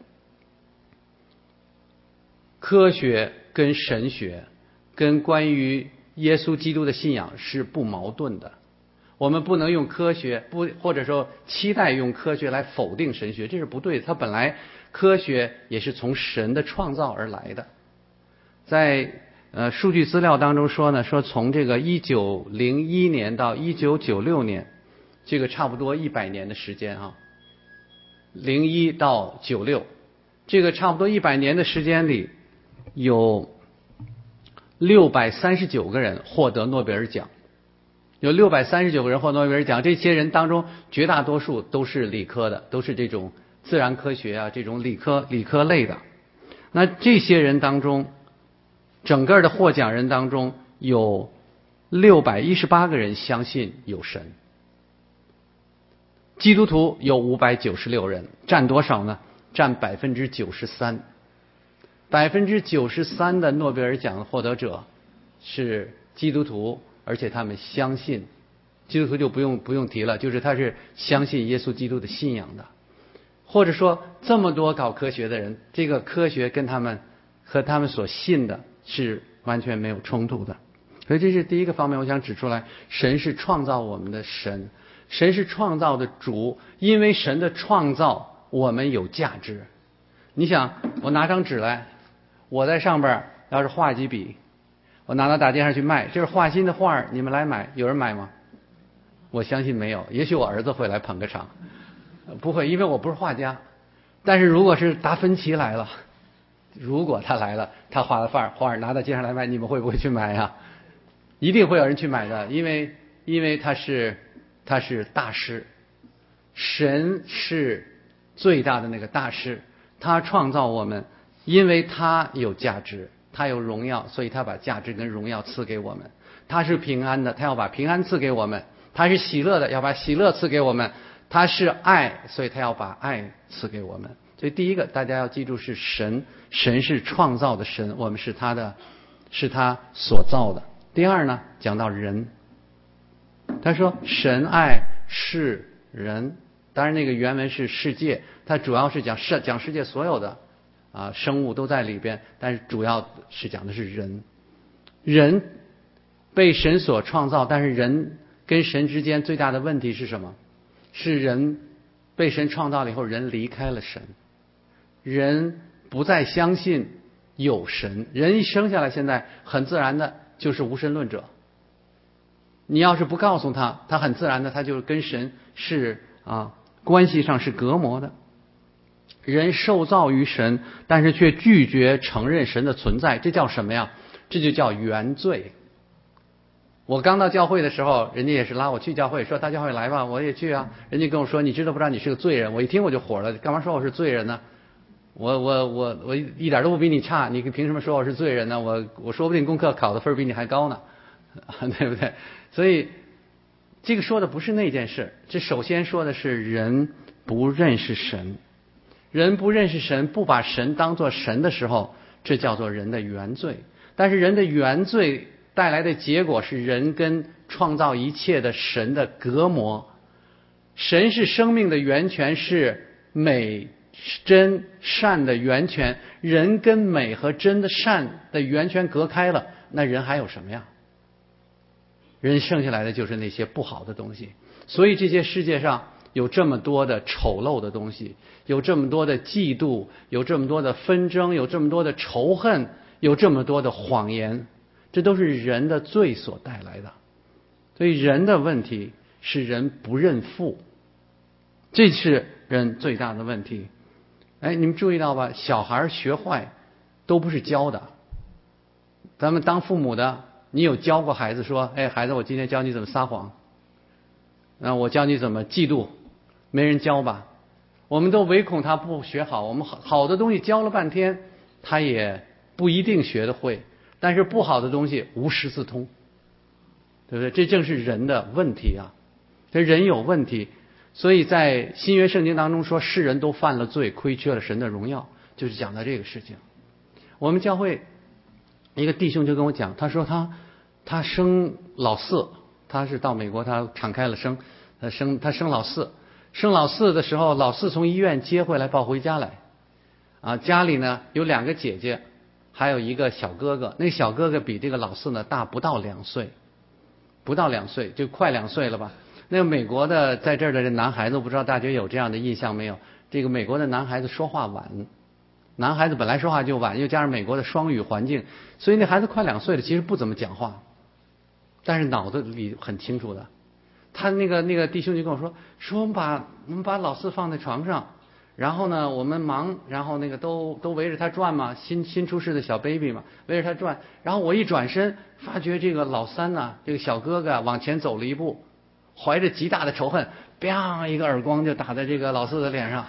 科学跟神学跟关于耶稣基督的信仰是不矛盾的。我们不能用科学不或者说期待用科学来否定神学，这是不对的。它本来科学也是从神的创造而来的。在呃数据资料当中说呢，说从这个一九零一年到一九九六年，这个差不多一百年的时间啊，零一到九六，这个差不多一百年的时间里，有六百三十九个人获得诺贝尔奖，有六百三十九个人获得诺贝尔奖。这些人当中，绝大多数都是理科的，都是这种自然科学啊，这种理科理科类的。那这些人当中，整个的获奖人当中有六百一十八个人相信有神。基督徒有五百九十六人，占多少呢？占百分之九十三。百分之九十三的诺贝尔奖获得者是基督徒，而且他们相信，基督徒就不用不用提了，就是他是相信耶稣基督的信仰的。或者说，这么多搞科学的人，这个科学跟他们和他们所信的是完全没有冲突的。所以这是第一个方面，我想指出来，神是创造我们的神，神是创造的主，因为神的创造，我们有价值。你想，我拿张纸来，我在上边要是画几笔，我拿到大街上去卖，这是画新的画，你们来买，有人买吗？我相信没有，也许我儿子会来捧个场，不会，因为我不是画家。但是如果是达芬奇来了，如果他来了，他画的画画拿到街上来卖，你们会不会去买呀？一定会有人去买的，因为因为他是他是大师，神是最大的那个大师，他创造我们，因为他有价值，他有荣耀，所以他把价值跟荣耀赐给我们。他是平安的，他要把平安赐给我们；他是喜乐的，要把喜乐赐给我们；他是爱，所以他要把爱赐给我们。所以第一个大家要记住是神，神是创造的神，我们是他的，是他所造的。第二呢，讲到人，他说神爱世人，当然那个原文是世界，它主要是讲世讲世界所有的啊生物都在里边，但是主要是讲的是人。人被神所创造，但是人跟神之间最大的问题是什么？是人被神创造了以后，人离开了神，人不再相信有神，人一生下来现在很自然的就是无神论者。你要是不告诉他，他很自然的他就跟神是啊关系上是隔膜的。人受造于神，但是却拒绝承认神的存在，这叫什么呀？这就叫原罪。我刚到教会的时候，人家也是拉我去教会，说大教会来吧，我也去啊。人家跟我说，你知道不知道你是个罪人？我一听我就火了，干嘛说我是罪人呢？我我我我一点都不比你差，你凭什么说我是罪人呢？我我说不定功课考的分比你还高呢，对不对？所以这个说的不是那件事，这首先说的是人不认识神，人不认识神，不把神当作神的时候，这叫做人的原罪。但是人的原罪带来的结果是人跟创造一切的神的隔膜。神是生命的源泉，是美真善的源泉，人跟美和真的善的源泉隔开了，那人还有什么呀？人剩下来的就是那些不好的东西。所以这些世界上有这么多的丑陋的东西，有这么多的嫉妒，有这么多的纷争，有这么多的仇恨，有这么多的谎言，这都是人的罪所带来的。所以人的问题是人不认父，这是人最大的问题。哎，你们注意到吧？小孩学坏都不是教的。咱们当父母的，你有教过孩子说，哎，孩子，我今天教你怎么撒谎，那我教你怎么嫉妒，没人教吧？我们都唯恐他不学好，我们好好的东西教了半天，他也不一定学得会，但是不好的东西无师自通，对不对？这正是人的问题啊，这人有问题。所以在新约圣经当中说，世人都犯了罪，亏缺了神的荣耀，就是讲到这个事情。我们教会一个弟兄就跟我讲，他说他他生老四，他是到美国，他敞开了生，他生他生老四，生老四的时候，老四从医院接回来抱回家来，啊，家里呢有两个姐姐，还有一个小哥哥，那个小哥哥比这个老四呢大不到两岁，不到两岁就快两岁了吧。那个美国的在这儿的这男孩子，不知道大家有这样的印象没有？这个美国的男孩子说话晚，男孩子本来说话就晚，又加上美国的双语环境，所以那孩子快两岁了，其实不怎么讲话，但是脑子里很清楚的。他那个那个弟兄就跟我说，说我们把我们把老四放在床上，然后呢我们忙，然后那个都都围着他转嘛，新新出世的小 baby 嘛，围着他转，然后我一转身，发觉这个老三呢，这个小哥哥往前走了一步，怀着极大的仇恨，啪一个耳光就打在这个老四的脸上，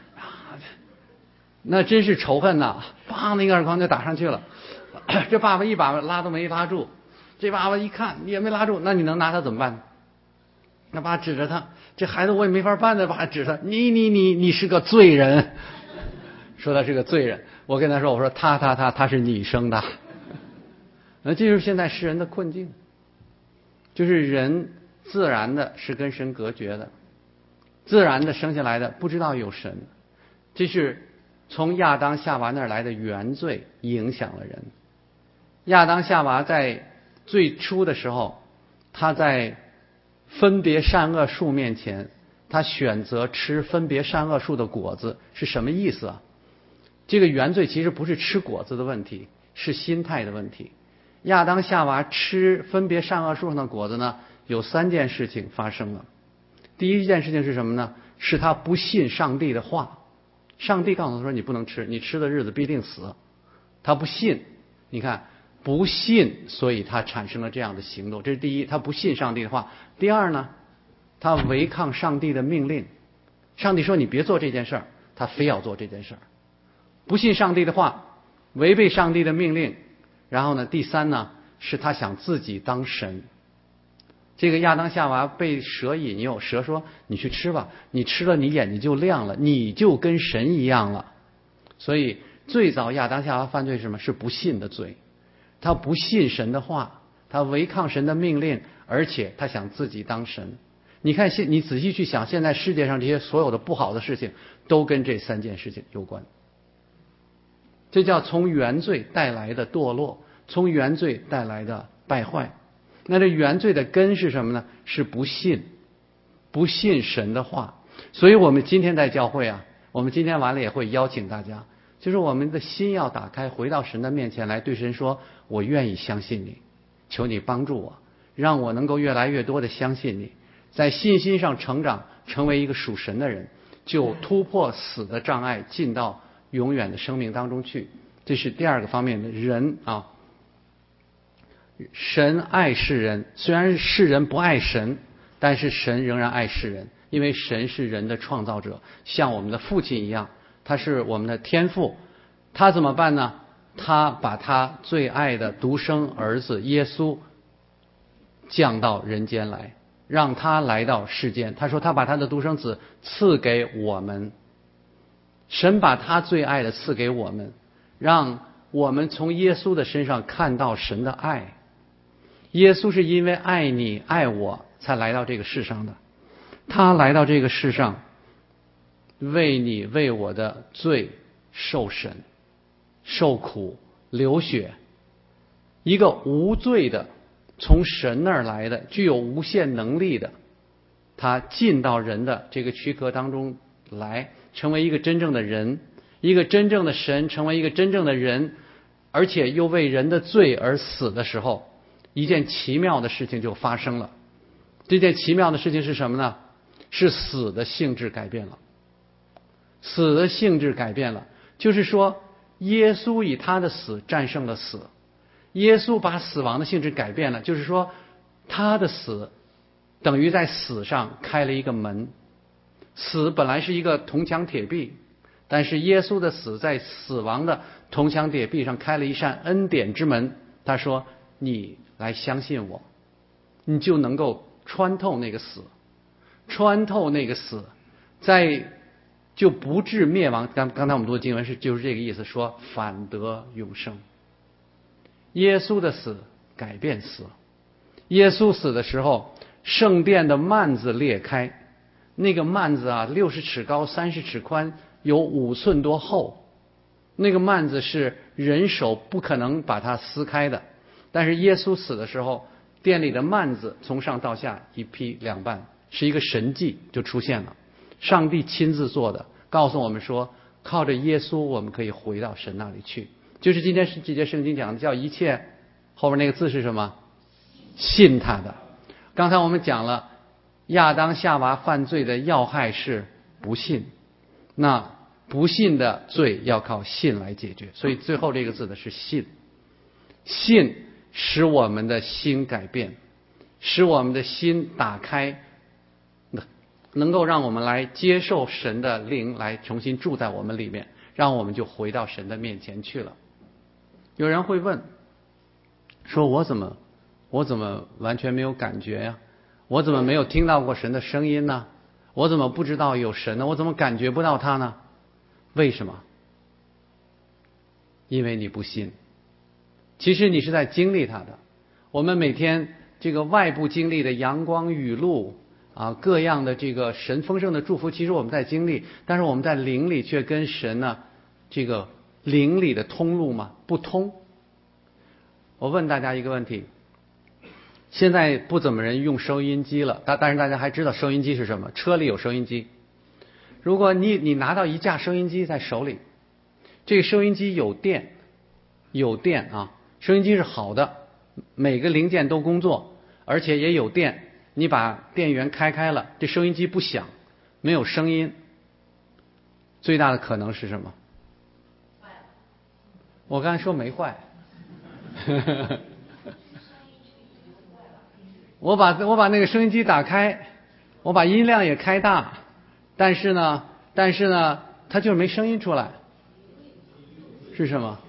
那真是仇恨呐！砰一个耳光就打上去了。这爸爸一把拉都没拉住，这爸爸一看也没拉住，那你能拿他怎么办？那爸指着他，这孩子我也没法办的，爸指他，你你你你是个罪人，说他是个罪人。我跟他说，我说他他他他是你生的。那这就是现在世人的困境，就是人自然的是跟神隔绝的，自然的生下来的不知道有神，这是从亚当夏娃那儿来的原罪影响了人。亚当夏娃在最初的时候，他在分别善恶树面前，他选择吃分别善恶树的果子，是什么意思啊？这个原罪其实不是吃果子的问题，是心态的问题。亚当夏娃吃分别善恶树上的果子呢，有三件事情发生了。第一件事情是什么呢？是他不信上帝的话。上帝告诉他说你不能吃，你吃的日子必定死。他不信，你看不信，所以他产生了这样的行动，这是第一，他不信上帝的话。第二呢， 他违抗上帝的命令。上帝说你别做这件事儿，他非要做这件事儿。不信上帝的话，违背上帝的命令。然后呢，第三呢，是他想自己当神。这个亚当夏娃被蛇引诱，蛇说你去吃吧，你吃了你眼睛就亮了，你就跟神一样了。所以最早亚当夏娃犯罪是什么？是不信的罪。他不信神的话，他违抗神的命令，而且他想自己当神。你看现你仔细去想，现在世界上这些所有的不好的事情都跟这三件事情有关。这叫从原罪带来的堕落，从原罪带来的败坏。那这原罪的根是什么呢？是不信，不信神的话。所以我们今天在教会啊，我们今天完了也会邀请大家，就是我们的心要打开，回到神的面前来，对神说，我愿意相信你，求你帮助我，让我能够越来越多的相信你，在信心上成长，成为一个属神的人，就突破死的障碍，进到永远的生命当中去。这是第二个方面的人啊。神爱世人，虽然世人不爱神，但是神仍然爱世人，因为神是人的创造者，像我们的父亲一样，他是我们的天父。他怎么办呢？他把他最爱的独生儿子耶稣降到人间来，让他来到世间。他说他把他的独生子赐给我们，神把他最爱的赐给我们，让我们从耶稣的身上看到神的爱。耶稣是因为爱你爱我才来到这个世上的，他来到这个世上为你为我的罪受审受苦流血，一个无罪的从神那儿来的具有无限能力的，他进到人的这个躯壳当中来，成为一个真正的人，一个真正的神，成为一个真正的人，而且又为人的罪而死的时候，一件奇妙的事情就发生了。这件奇妙的事情是什么呢？是死的性质改变了。死的性质改变了，就是说耶稣以他的死战胜了死，耶稣把死亡的性质改变了，就是说他的死等于在死上开了一个门。死本来是一个铜墙铁壁，但是耶稣的死在死亡的铜墙铁壁上开了一扇恩典之门。他说你来相信我，你就能够穿透那个死，穿透那个死，在就不致灭亡。刚刚才我们读的经文是就是这个意思，说反得永生。耶稣的死改变死，耶稣死的时候，圣殿的幔子裂开，那个幔子啊，六十尺高，三十尺宽，有五寸多厚。那个幔子是人手不可能把它撕开的，但是耶稣死的时候，殿里的幔子从上到下一劈两半，是一个神迹就出现了。上帝亲自做的，告诉我们说，靠着耶稣我们可以回到神那里去。就是今天这节圣经讲的，叫一切，后面那个字是什么？信他的。刚才我们讲了亚当夏娃犯罪的要害是不信，那不信的罪要靠信来解决，所以最后这个字的是信。信使我们的心改变，使我们的心打开，能够让我们来接受神的灵来重新住在我们里面，让我们就回到神的面前去了。有人会问说，我怎么我怎么完全没有感觉呀？我怎么没有听到过神的声音呢？我怎么不知道有神呢？我怎么感觉不到他呢？为什么？因为你不信。其实你是在经历他的。我们每天这个外部经历的阳光雨露啊，各样的这个神丰盛的祝福，其实我们在经历，但是我们在灵里却跟神呢，这个灵里的通路嘛不通。我问大家一个问题，现在不怎么人用收音机了，但但是大家还知道收音机是什么？车里有收音机。如果你你拿到一架收音机在手里，这个收音机有电，有电啊，收音机是好的，每个零件都工作，而且也有电。你把电源开开了，这收音机不响，没有声音，最大的可能是什么？我刚才说没坏。我把我把那个收音机打开， 我把音量也开大，但是呢，但是呢，它就是没声音出来，是什么？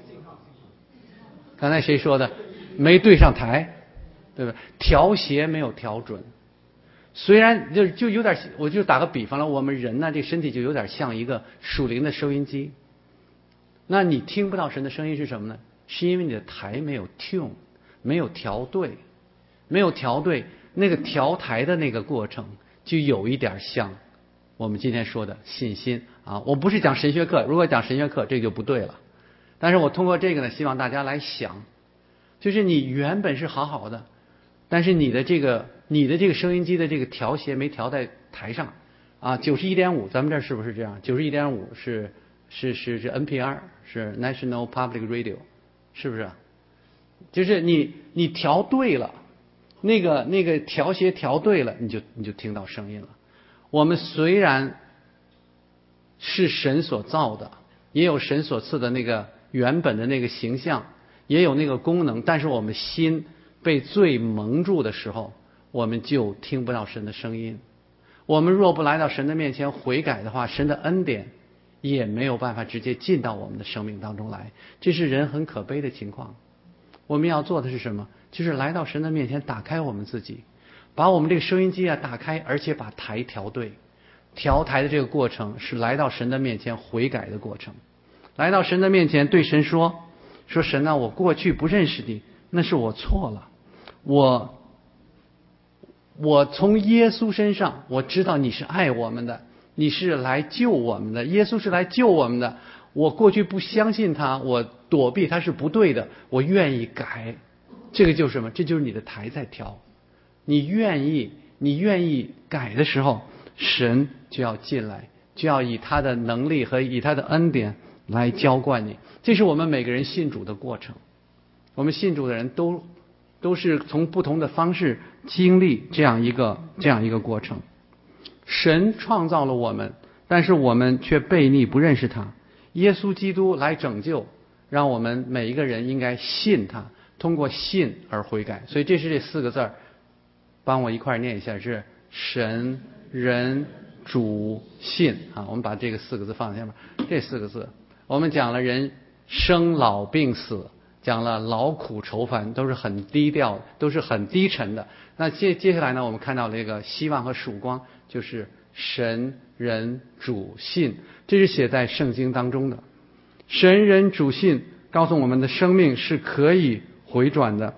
刚才谁说的？没对上台，对吧？调谐没有调准。虽然就就有点，我就打个比方了，我们人呢，这身体就有点像一个属灵的收音机。那你听不到神的声音是什么呢？是因为你的台没有 tune， 没有调对，没有调对，那个调台的那个过程就有一点像我们今天说的信心啊。我不是讲神学课，如果讲神学课这就不对了。但是我通过这个呢，希望大家来想，就是你原本是好好的，但是你的这个你的这个收音机的这个调谐没调在台上啊。九十一点五，咱们这是不是这样？九十一点五是是是是 N P R， 是 National Public Radio， 是不是？就是你你调对了，那个那个调谐调对了，你就你就听到声音了。我们虽然是神所造的，也有神所赐的那个原本的那个形象，也有那个功能，但是我们心被罪蒙住的时候，我们就听不到神的声音。我们若不来到神的面前悔改的话，神的恩典也没有办法直接进到我们的生命当中来。这是人很可悲的情况。我们要做的是什么？就是来到神的面前，打开我们自己，把我们这个收音机啊打开，而且把台调对。调台的这个过程是来到神的面前悔改的过程。来到神的面前对神说，说神啊，我过去不认识你，那是我错了。我我从耶稣身上我知道你是爱我们的，你是来救我们的，耶稣是来救我们的。我过去不相信他，我躲避他是不对的，我愿意改。这个就是什么？这就是你的台在调。你愿意你愿意改的时候，神就要进来，就要以他的能力和以他的恩典来浇灌你。这是我们每个人信主的过程。我们信主的人都都是从不同的方式经历这样一个这样一个过程。神创造了我们，但是我们却悖逆不认识他。耶稣基督来拯救，让我们每一个人应该信他，通过信而悔改。所以这是这四个字儿，帮我一块念一下，是神人主信啊。我们把这个四个字放在下面。这四个字我们讲了人生老病死，讲了劳苦愁烦，都是很低调，都是很低沉的。那接接下来呢，我们看到这个希望和曙光，就是神人主信，这是写在圣经当中的。神人主信告诉我们的生命是可以回转的。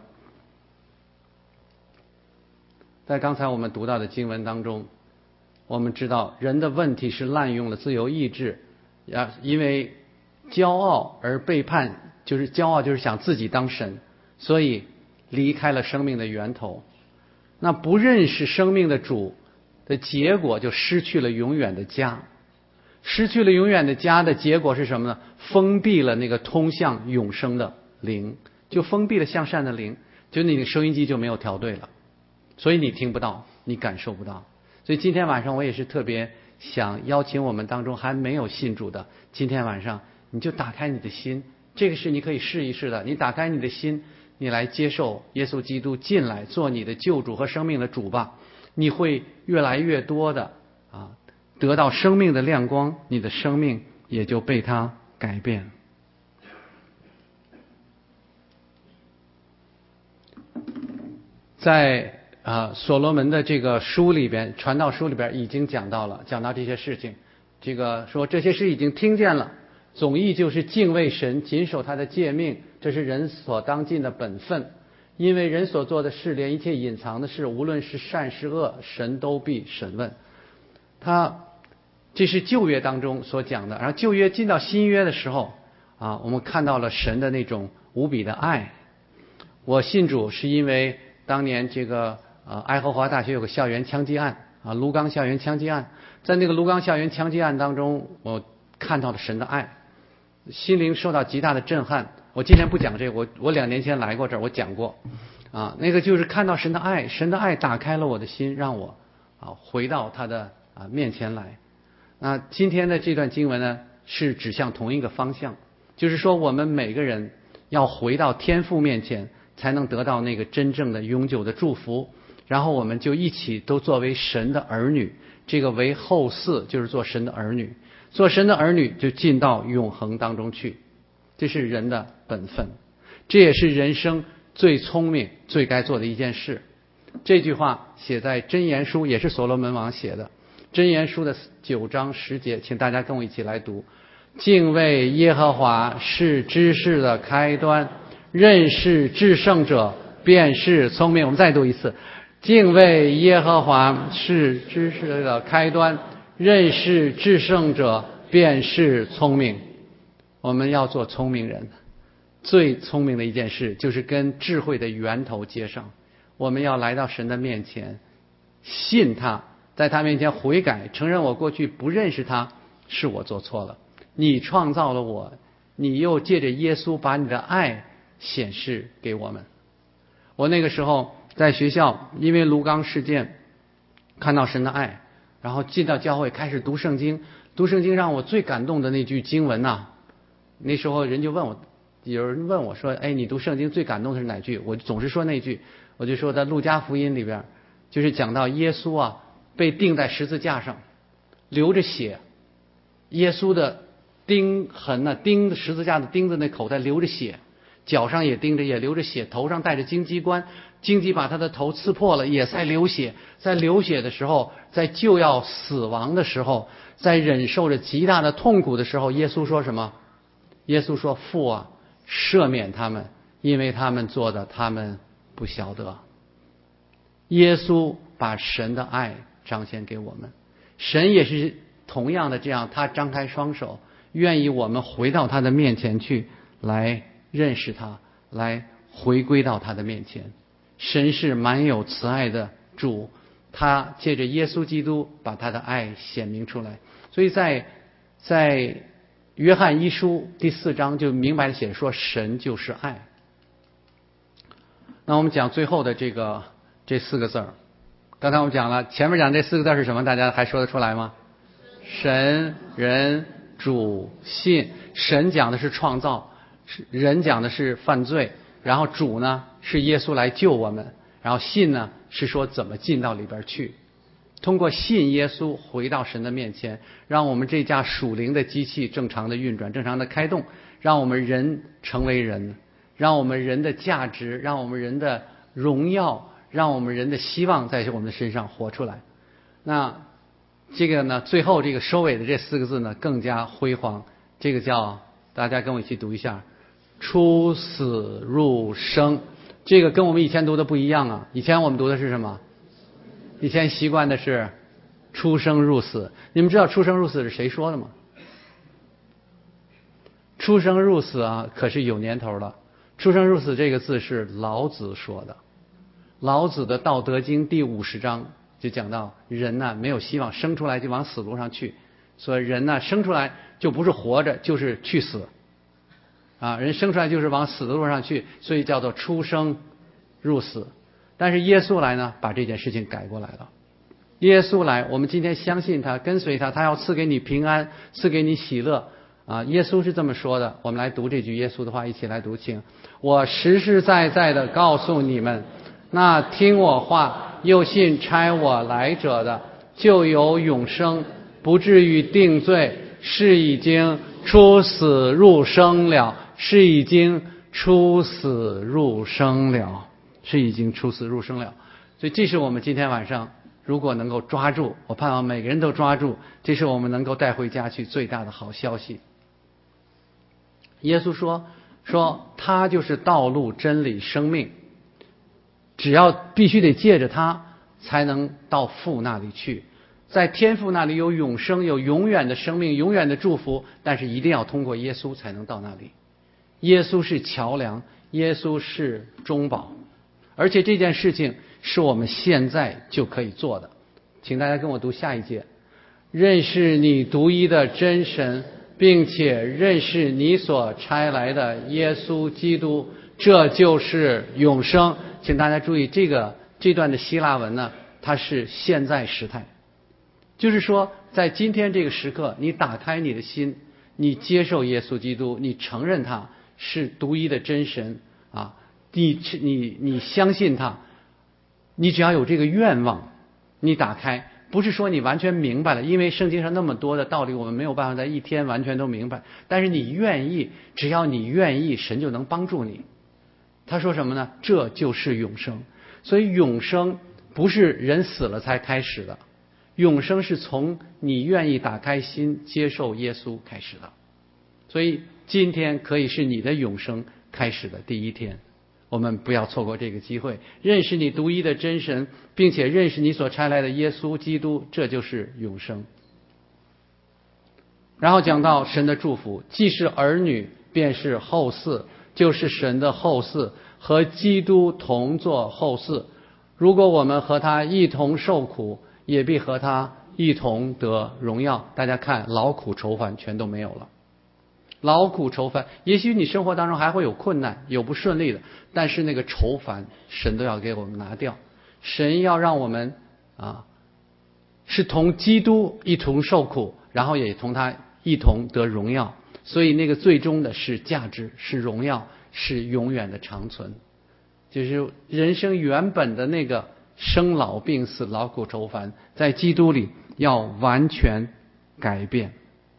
在刚才我们读到的经文当中，我们知道人的问题是滥用了自由意志，因为骄傲而背叛，就是骄傲就是想自己当神，所以离开了生命的源头。那不认识生命的主的结果，就失去了永远的家。失去了永远的家的结果是什么呢？封闭了那个通向永生的灵，就封闭了向善的灵，就你的收音机就没有调对了，所以你听不到，你感受不到。所以今天晚上我也是特别想邀请我们当中还没有信主的，今天晚上你就打开你的心，这个是你可以试一试的。你打开你的心，你来接受耶稣基督进来做你的救主和生命的主吧。你会越来越多的啊得到生命的亮光，你的生命也就被他改变。在啊所罗门的这个书里边，传道书里边已经讲到了，讲到这些事情。这个说这些事已经听见了，总意就是敬畏神，谨守他的诫命，这是人所当尽的本分。因为人所做的事，连一切隐藏的事，无论是善是恶，神都必审问。他这是旧约当中所讲的，然后旧约进到新约的时候啊，我们看到了神的那种无比的爱。我信主是因为当年这个呃爱荷华大学有个校园枪击案啊，卢刚校园枪击案，在那个卢刚校园枪击案当中，我看到了神的爱，心灵受到极大的震撼。我今天不讲这个，我我两年前来过这儿，我讲过啊，那个就是看到神的爱，神的爱打开了我的心，让我啊回到他的啊面前来。那今天的这段经文呢，是指向同一个方向，就是说我们每个人要回到天父面前， 才能得到那个真正的永久的祝福。然后我们就一起都作为神的儿女，这个为后嗣就是做神的儿女，做神的儿女就进到永恒当中去，这是人的本分，这也是人生最聪明最该做的一件事。这句话写在箴言书，也是所罗门王写的，箴言书的九章十节，请大家跟我一起来读。敬畏耶和华是知识的开端，认识至圣者便是聪明。我们再读一次，敬畏耶和华是知识的开端，认识至圣者便是聪明。我们要做聪明人，最聪明的一件事就是跟智慧的源头接上。我们要来到神的面前，信他，在他面前悔改，承认我过去不认识他，是我做错了，你创造了我，你又借着耶稣把你的爱显示给我们。我那个时候在学校，因为卢刚事件看到神的爱，然后进到教会开始读圣经。读圣经让我最感动的那句经文呐、啊，那时候人就问我，有人问我说，哎，你读圣经最感动的是哪句？我总是说那句，我就说在路加福音里边，就是讲到耶稣啊被钉在十字架上，流着血，耶稣的钉痕呢、啊，钉十字架的钉子那口袋流着血，脚上也钉着，也流着血，头上戴着荆棘冠，荆棘把他的头刺破了，也在流血。在流血的时候，在就要死亡的时候，在忍受着极大的痛苦的时候，耶稣说什么？耶稣说，父啊，赦免他们，因为他们做的他们不晓得。耶稣把神的爱彰显给我们，神也是同样的这样，他张开双手，愿意我们回到他的面前去，来认识他，来回归到他的面前。神是满有慈爱的主，他借着耶稣基督把他的爱显明出来。所以在在约翰一书第四章就明白的写说，神就是爱。那我们讲最后的这个这四个字儿，刚才我们讲了，前面讲这四个字是什么？大家还说得出来吗？神、人、主、信。神讲的是创造，人讲的是犯罪，然后主呢是耶稣来救我们，然后信呢是说怎么进到里边去。通过信耶稣回到神的面前，让我们这架属灵的机器正常的运转，正常的开动，让我们人成为人，让我们人的价值，让我们人的荣耀，让我们人的希望在我们的身上活出来。那这个呢，最后这个收尾的这四个字呢更加辉煌，这个叫，大家跟我一起读一下，出死入生。这个跟我们以前读的不一样啊，以前我们读的是什么？以前习惯的是出生入死。你们知道出生入死是谁说的吗？出生入死啊，可是有年头了。出生入死这个字是老子说的，老子的《道德经》第五十章就讲到人呢、啊、没有希望，生出来就往死路上去，所以人呢、啊、生出来就不是活着就是去死啊，人生出来就是往死的路上去，所以叫做出生入死。但是耶稣来呢，把这件事情改过来了。耶稣来，我们今天相信他，跟随他，他要赐给你平安，赐给你喜乐啊！耶稣是这么说的。我们来读这句耶稣的话，一起来读，请。我实实在在的告诉你们，那听我话又信差我来者的，就有永生，不至于定罪，是已经出死入生了，是已经出死入生了。是已经出死入生了。所以这是我们今天晚上如果能够抓住，我盼望每个人都抓住，这是我们能够带回家去最大的好消息。耶稣说说他就是道路真理生命，只要必须得借着他才能到父那里去，在天父那里有永生，有永远的生命，永远的祝福，但是一定要通过耶稣才能到那里。耶稣是桥梁，耶稣是中保，而且这件事情是我们现在就可以做的。请大家跟我读下一节，认识你独一的真神，并且认识你所差来的耶稣基督，这就是永生。请大家注意，这个这段的希腊文呢，它是现在时态，就是说在今天这个时刻，你打开你的心，你接受耶稣基督，你承认他是独一的真神啊， 你你你相信他，你只要有这个愿望，你打开，不是说你完全明白了，因为圣经上那么多的道理，我们没有办法在一天完全都明白。但是你愿意，只要你愿意，神就能帮助你。他说什么呢？这就是永生。所以永生不是人死了才开始的，永生是从你愿意打开心接受耶稣开始的。所以今天可以是你的永生开始的第一天，我们不要错过这个机会，认识你独一的真神，并且认识你所差来的耶稣基督，这就是永生。然后讲到神的祝福，既是儿女，便是后嗣，就是神的后嗣，和基督同作后嗣。如果我们和他一同受苦，也必和他一同得荣耀。大家看，劳苦愁烦全都没有了。劳苦愁烦，也许你生活当中还会有困难，有不顺利的，但是那个愁烦神都要给我们拿掉。神要让我们啊，是同基督一同受苦，然后也同他一同得荣耀。所以那个最终的是价值，是荣耀，是永远的长存。就是人生原本的那个生老病死劳苦愁烦，在基督里要完全改变。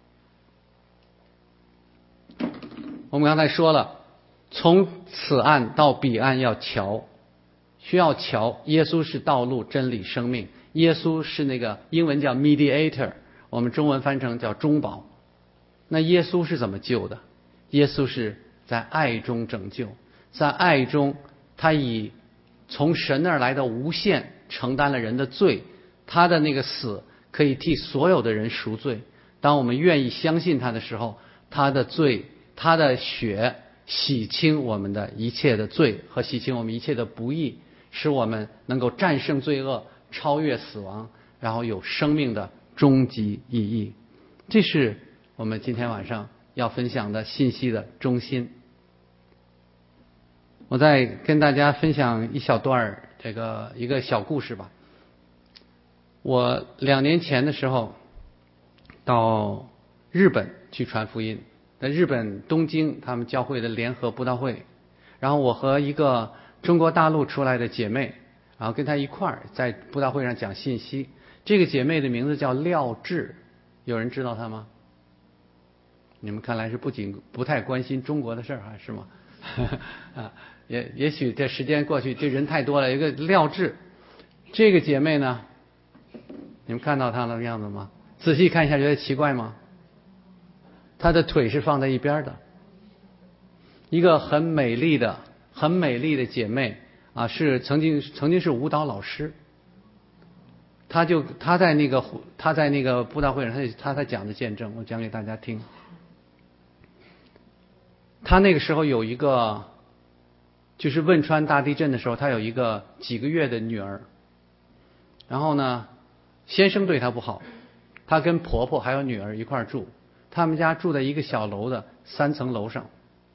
我们刚才说了，从此岸到彼岸要桥，需要桥。耶稣是道路、真理、生命。耶稣是那个英文叫 mediator， 我们中文翻成叫中保。那耶稣是怎么救的？耶稣是在爱中拯救，在爱中他以从神那儿来的无限承担了人的罪，他的那个死可以替所有的人赎罪。当我们愿意相信他的时候，他的罪他的血洗清我们的一切的罪和洗清我们一切的不义，使我们能够战胜罪恶，超越死亡，然后有生命的终极意义。这是我们今天晚上要分享的信息的中心。我再跟大家分享一小段这个一个小故事吧。我两年前的时候到日本去传福音，在日本东京他们教会的联合布道会，然后我和一个中国大陆出来的姐妹，然后跟她一块儿在布道会上讲信息。这个姐妹的名字叫廖智，有人知道她吗？你们看来是不仅不太关心中国的事儿啊，是吗？啊，也也许这时间过去，这人太多了。一个廖智，这个姐妹呢，你们看到她的样子吗？仔细看一下，觉得奇怪吗？她的腿是放在一边的，一个很美丽的、很美丽的姐妹啊，是曾经曾经是舞蹈老师。她就她在那个她在那个布道会上，她她在讲的见证，我讲给大家听。她那个时候有一个，就是汶川大地震的时候，她有一个几个月的女儿。然后呢，先生对她不好，她跟婆婆还有女儿一块儿住，他们家住在一个小楼的三层楼上。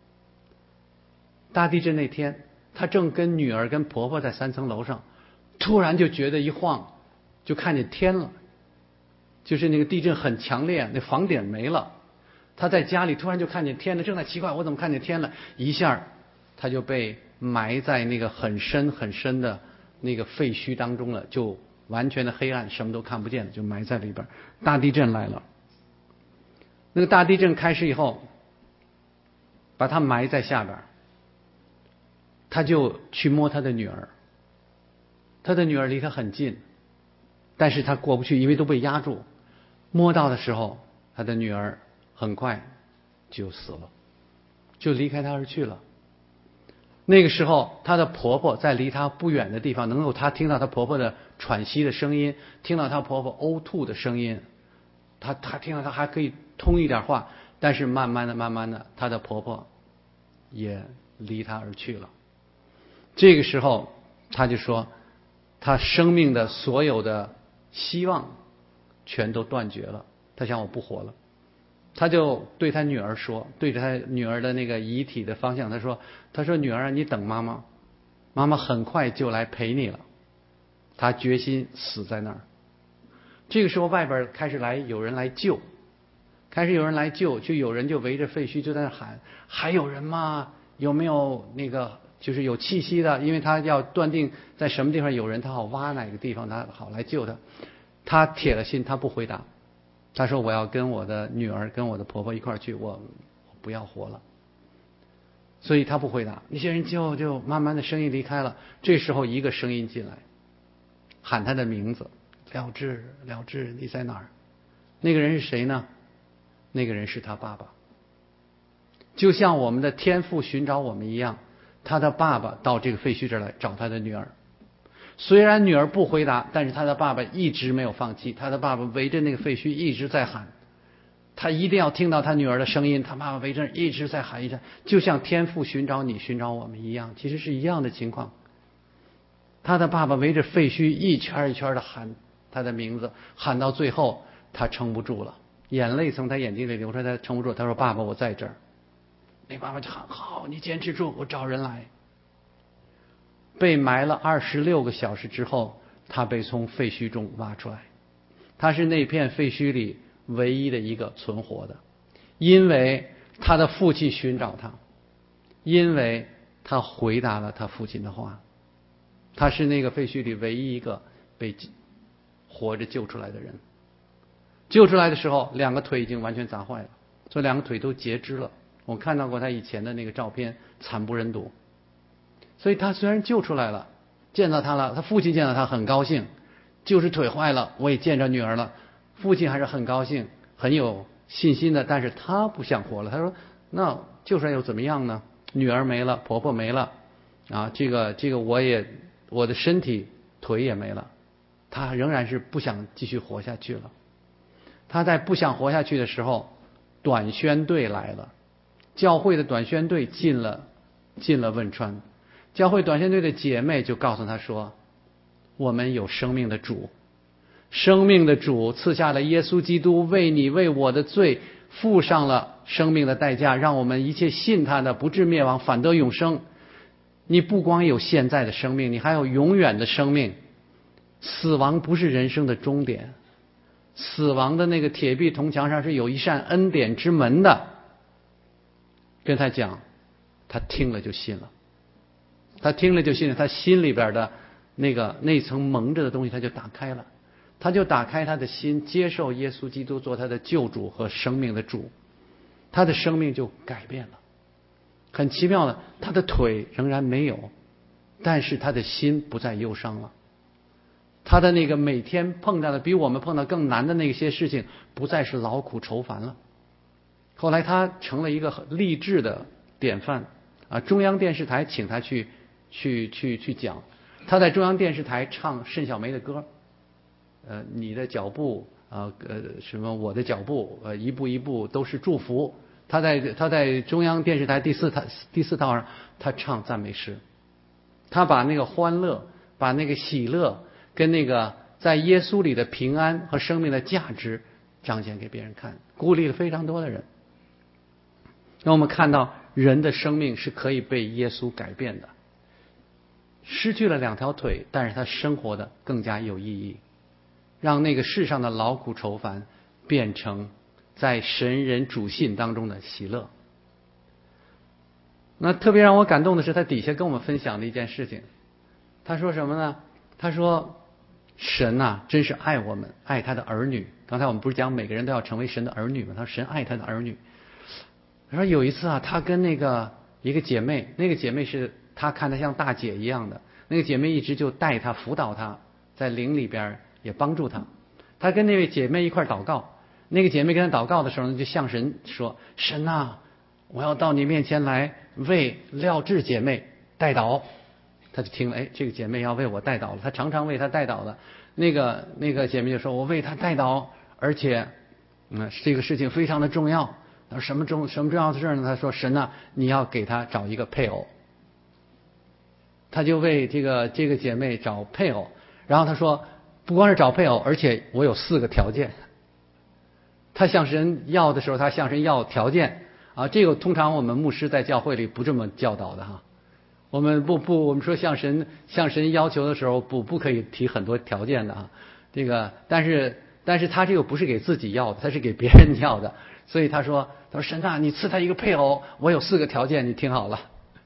大地震那天，她正跟女儿跟婆婆在三层楼上，突然就觉得一晃，就看见天了，就是那个地震很强烈，那房顶没了。他在家里突然就看见天了，正在奇怪我怎么看见天了，一下他就被埋在那个很深很深的那个废墟当中了，就完全的黑暗，什么都看不见，就埋在里边。大地震来了，那个大地震开始以后，把他埋在下边，他就去摸他的女儿，他的女儿离他很近，但是他过不去，因为都被压住。摸到的时候，他的女儿很快就死了，就离开他而去了。那个时候，她的婆婆在离她不远的地方，能够她听到她婆婆的喘息的声音，听到她婆婆呕吐的声音，她她听到她还可以通一点话，但是慢慢的、慢慢的，她的婆婆也离她而去了。这个时候，她就说，她生命的所有的希望全都断绝了，她想我不活了。他就对他女儿说，对着他女儿的那个遗体的方向，他说：“他说女儿，你等妈妈，妈妈很快就来陪你了。”他决心死在那儿。这个时候，外边开始来有人来救，开始有人来救，就有人就围着废墟就在那喊：“还有人吗？有没有那个就是有气息的，因为他要断定在什么地方有人，他好挖哪个地方，他好来救他。他铁了心，他不回答。他说我要跟我的女儿跟我的婆婆一块儿去，我我不要活了。所以他不回答。那些人就就慢慢的声音离开了。这时候一个声音进来，喊他的名字，了智了智，你在哪儿？那个人是谁呢？那个人是他爸爸。就像我们的天父寻找我们一样，他的爸爸到这个废墟这儿来找他的女儿。虽然女儿不回答，但是他的爸爸一直没有放弃。他的爸爸围着那个废墟一直在喊，他一定要听到他女儿的声音。他爸爸围着一直在喊一直，就像天父寻找你寻找我们一样，其实是一样的情况。他的爸爸围着废墟一圈一圈的喊他的名字，喊到最后他撑不住了，眼泪从他眼睛里流出来，他撑不住，他说爸爸我在这儿。那爸爸就喊好，你坚持住，我找人来。被埋了二十六个小时之后，他被从废墟中挖出来。他是那片废墟里唯一的一个存活的，因为他的父亲寻找他，因为他回答了他父亲的话。他是那个废墟里唯一一个被活着救出来的人。救出来的时候，两个腿已经完全砸坏了，所以两个腿都截肢了。我看到过他以前的那个照片，惨不忍睹。所以他虽然救出来了，见到他了，他父亲见到他很高兴，就是腿坏了，我也见着女儿了，父亲还是很高兴，很有信心的，但是他不想活了。他说那救出来又怎么样呢？女儿没了，婆婆没了啊，这个这个我也我的身体腿也没了，他仍然是不想继续活下去了。他在不想活下去的时候，短宣队来了，教会的短宣队进了进了汶川。教会短宣队的姐妹就告诉他说，我们有生命的主，生命的主赐下了耶稣基督，为你为我的罪付上了生命的代价，让我们一切信他的不至灭亡，反得永生。你不光有现在的生命，你还有永远的生命。死亡不是人生的终点，死亡的那个铁壁铜墙上是有一扇恩典之门的。跟他讲，他听了就信了。他听了就信了，他心里边的那个那层蒙着的东西他就打开了，他就打开他的心，接受耶稣基督做他的救主和生命的主，他的生命就改变了。很奇妙的，他的腿仍然没有，但是他的心不再忧伤了。他的那个每天碰到的比我们碰到更难的那些事情，不再是劳苦愁烦了。后来他成了一个很励志的典范啊！中央电视台请他去去去去讲，他在中央电视台唱盛小梅的歌，呃，你的脚步啊，呃，什么我的脚步，呃，一步一步都是祝福。他在他在中央电视台第四套第四套上，他唱赞美诗，他把那个欢乐，把那个喜乐，跟那个在耶稣里的平安和生命的价值彰显给别人看，鼓励了非常多的人。让我们看到人的生命是可以被耶稣改变的。失去了两条腿，但是他生活的更加有意义，让那个世上的劳苦愁烦变成在神人主信当中的喜乐。那特别让我感动的是，他底下跟我们分享的一件事情。他说什么呢？他说神啊真是爱我们，爱他的儿女。刚才我们不是讲每个人都要成为神的儿女吗？他说神爱他的儿女。他说有一次啊，他跟那个一个姐妹，那个姐妹是他看她像大姐一样的，那个姐妹一直就带他辅导他，在灵里边也帮助他。他跟那位姐妹一块祷告，那个姐妹跟他祷告的时候呢，就向神说：神啊，我要到你面前来为廖智姐妹代祷。他就听了，哎，这个姐妹要为我代祷了，他常常为她代祷的。那个那个姐妹就说：我为她代祷，而且嗯，这个事情非常的重要。他说什么重什么重要的事呢？他说神啊，你要给他找一个配偶。他就为这个这个姐妹找配偶，然后他说不光是找配偶，而且我有四个条件。他向神要的时候，他向神要条件啊，这个通常我们牧师在教会里不这么教导的哈。我们不不，我们说向神向神要求的时候，不不可以提很多条件的啊。这个，但是但是他这个不是给自己要的，他是给别人要的。所以他说他说神啊，你赐他一个配偶，我有四个条件，你听好了。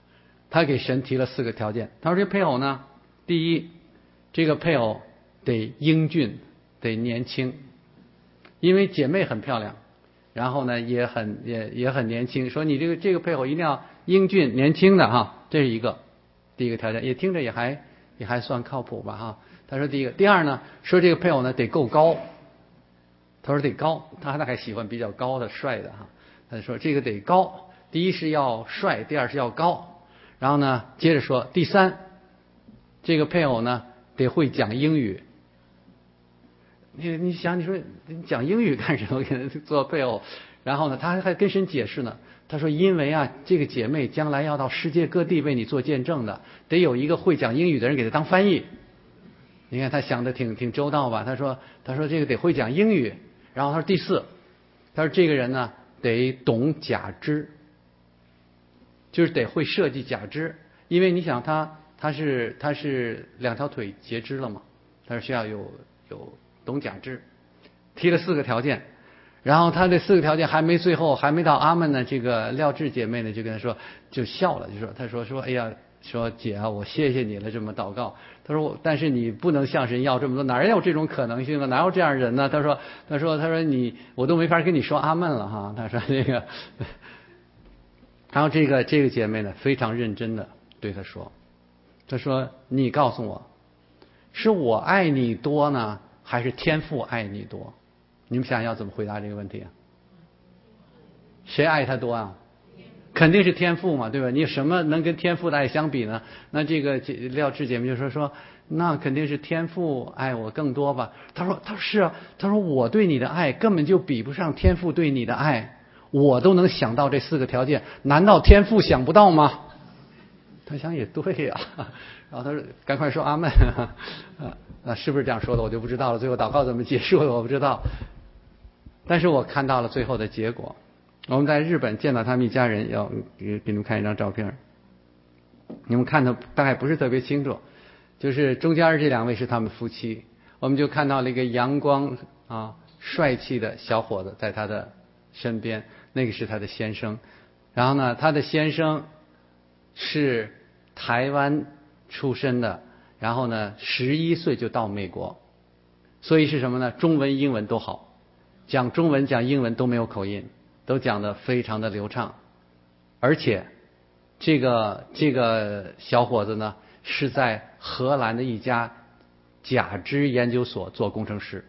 他给神提了四个条件。他说这配偶呢，第一，这个配偶得英俊，得年轻，因为姐妹很漂亮，然后呢也很也也很年轻，说你这个这个配偶一定要英俊年轻的哈，这是一个第一个条件，也听着也还也还算靠谱吧哈。他说第一个，第二呢，说这个配偶呢得够高，他说得高，他大概喜欢比较高的帅的哈。他说这个得高，第一是要帅，第二是要高，然后呢接着说第三，这个配偶呢得会讲英语。你你想你说你讲英语干什么？给他做配偶，然后呢他还跟神解释呢。他说因为啊这个姐妹将来要到世界各地为你做见证的，得有一个会讲英语的人给他当翻译。你看他想的挺挺周到吧？他说他说这个得会讲英语，然后他说第四，他说这个人呢得懂假肢，就是得会设计假肢，因为你想他他是他是两条腿截肢了嘛，他说需要有有懂假肢，提了四个条件。然后他这四个条件还没最后还没到阿门呢，这个廖智姐妹呢就跟他说就笑了，就说他说说哎呀，说姐啊，我谢谢你了，这么祷告。他说但是你不能向神要这么多，哪有这种可能性呢？哪有这样人呢？他说他说他说你我都没法跟你说阿门了哈。他说这个，然后这个这个姐妹呢非常认真的对他说，他说你告诉我，是我爱你多呢，还是天父爱你多？你们想想要怎么回答这个问题啊？谁爱他多啊？肯定是天父嘛，对吧？你什么能跟天父的爱相比呢？那这个廖智姐妹就说说，那肯定是天父爱我更多吧。他说他说是啊，他说我对你的爱根本就比不上天父对你的爱，我都能想到这四个条件，难道天父想不到吗？他想也对呀、啊，然后他说赶快说阿门啊，是不是这样说的我就不知道了，最后祷告怎么结束的我不知道，但是我看到了最后的结果。我们在日本见到他们一家人，要给给你们看一张照片，你们看的大概不是特别清楚，就是中间这两位是他们夫妻，我们就看到了一个阳光啊帅气的小伙子在他的身边，那个是他的先生，然后呢他的先生是台湾出身的，然后呢十一岁就到美国，所以是什么呢？中文英文都好，讲中文讲英文都没有口音，都讲得非常的流畅，而且这个这个小伙子呢是在荷兰的一家假肢研究所做工程师。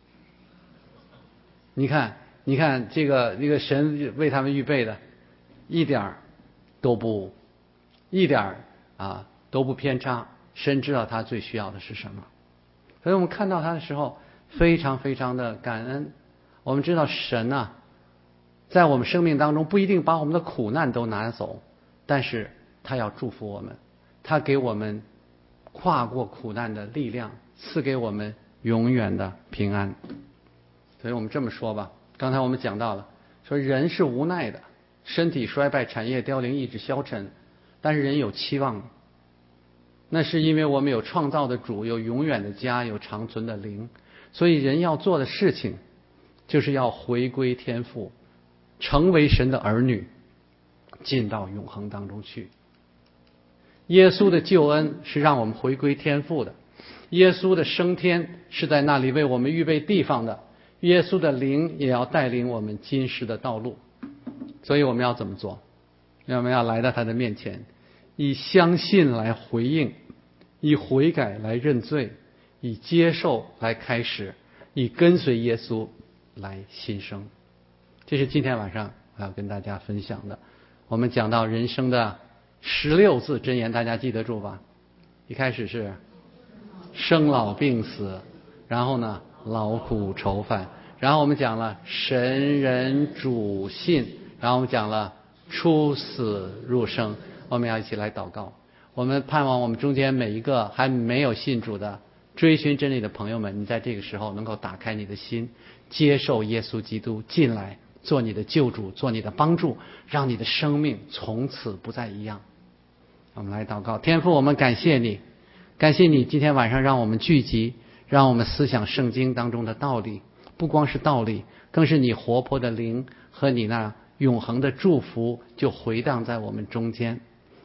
你看你看这个这个神为他们预备的一点都不一点啊都不偏差，神知道他最需要的是什么。所以我们看到他的时候非常非常的感恩。我们知道神啊在我们生命当中不一定把我们的苦难都拿走，但是他要祝福我们，他给我们跨过苦难的力量，赐给我们永远的平安。所以我们这么说吧，刚才我们讲到了，说人是无奈的，身体衰败，产业凋零，意志消沉，但是人有期望，那是因为我们有创造的主，有永远的家，有长存的灵。所以人要做的事情就是要回归天父，成为神的儿女，进到永恒当中去。耶稣的救恩是让我们回归天父的，耶稣的升天是在那里为我们预备地方的，耶稣的灵也要带领我们今世的道路。所以我们要怎么做？我们要来到他的面前，以相信来回应，以悔改来认罪，以接受来开始，以跟随耶稣来新生。这是今天晚上我要跟大家分享的。我们讲到人生的十六字箴言，大家记得住吧？一开始是生老病死，然后呢劳苦愁烦，然后我们讲了神人主信，然后我们讲了出死入生。我们要一起来祷告。我们盼望我们中间每一个还没有信主的追寻真理的朋友们，你在这个时候能够打开你的心，接受耶稣基督进来做你的救主，做你的帮助，让你的生命从此不再一样。我们来祷告。天父，我们感谢你，感谢你今天晚上让我们聚集，让我们思想圣经当中的道理，不光是道理，更是你活泼的灵和你那永恒的祝福就回荡在我们中间。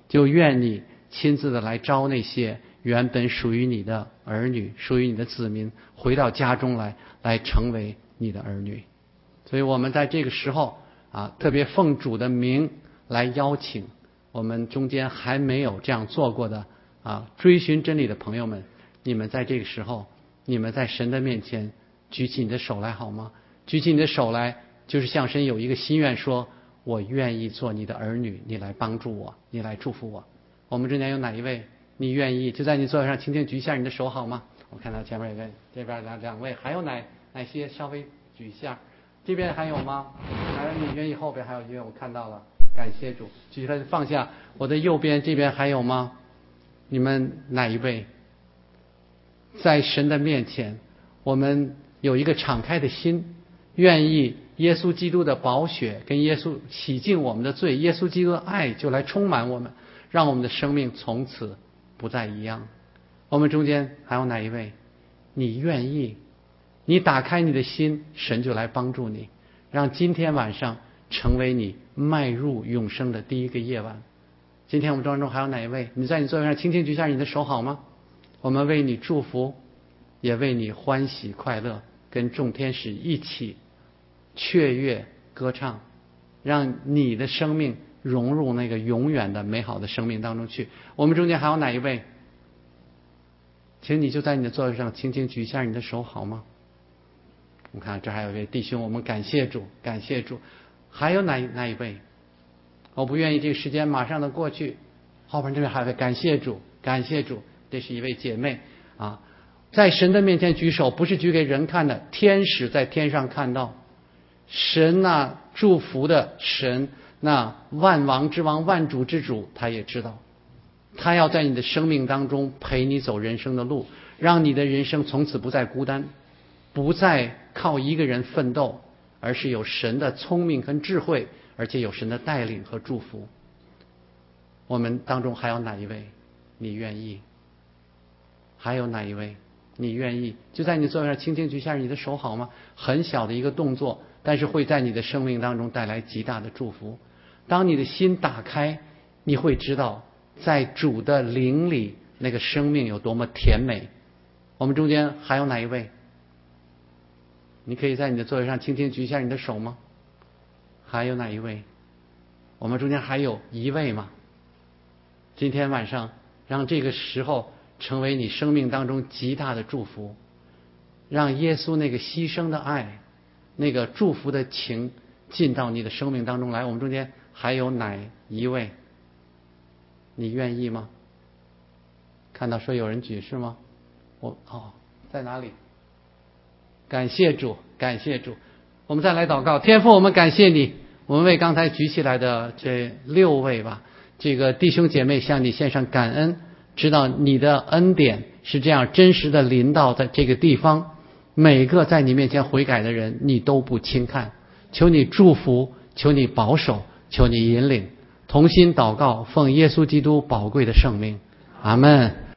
就愿你亲自的来招那些原本属于你的儿女，属于你的子民，回到家中来，来成为你的儿女。所以我们在这个时候啊，特别奉主的名来邀请我们中间还没有这样做过的啊，追寻真理的朋友们，你们在这个时候，你们在神的面前举起你的手来好吗？举起你的手来，就是向神有一个心愿，说我愿意做你的儿女，你来帮助我，你来祝福我。我们中间有哪一位你愿意就在你座位上轻轻举一下你的手好吗？我看到前面有位，这边两两位，还有哪哪些稍微举一下？这边还有吗？还有你愿意？后边还有一位，我看到了，感谢主，举起来放下。我的右边这边还有吗？你们哪一位？在神的面前，我们有一个敞开的心，愿意耶稣基督的宝血跟耶稣洗净我们的罪，耶稣基督的爱就来充满我们，让我们的生命从此不再一样。我们中间还有哪一位？你愿意？你打开你的心，神就来帮助你，让今天晚上成为你迈入永生的第一个夜晚。今天我们当中还有哪一位？你在你座位上轻轻举下你的手好吗？我们为你祝福，也为你欢喜快乐，跟众天使一起雀跃歌唱，让你的生命融入那个永远的美好的生命当中去。我们中间还有哪一位？请你就在你的座位上轻轻举一下你的手好吗？我看这还有一位弟兄，我们感谢主，感谢主。还有哪哪一位？我不愿意这个时间马上的过去。后边这边还有一位，感谢主，感谢主。这是一位姐妹啊，在神的面前举手，不是举给人看的，天使在天上看到，神那祝福的神，那万王之王，万主之主，他也知道，他要在你的生命当中陪你走人生的路，让你的人生从此不再孤单，不再靠一个人奋斗，而是有神的聪明和智慧，而且有神的带领和祝福。我们当中还有哪一位你愿意？还有哪一位你愿意？就在你座位上轻轻举下你的手好吗？很小的一个动作，但是会在你的生命当中带来极大的祝福。当你的心打开，你会知道在主的灵里那个生命有多么甜美。我们中间还有哪一位？你可以在你的座位上轻轻举一下你的手吗？还有哪一位？我们中间还有一位吗？今天晚上让这个时候成为你生命当中极大的祝福，让耶稣那个牺牲的爱，那个祝福的情进到你的生命当中来。我们中间还有哪一位？你愿意吗？看到说有人举是吗？我哦，在哪里？感谢主，感谢主。我们再来祷告。天父，我们感谢你，我们为刚才举起来的这六位吧，这个弟兄姐妹向你献上感恩，知道你的恩典是这样真实的临到在这个地方，每个在你面前悔改的人你都不轻看，求你祝福，求你保守，求你引领，同心祷告，奉耶稣基督宝贵的圣名，阿们。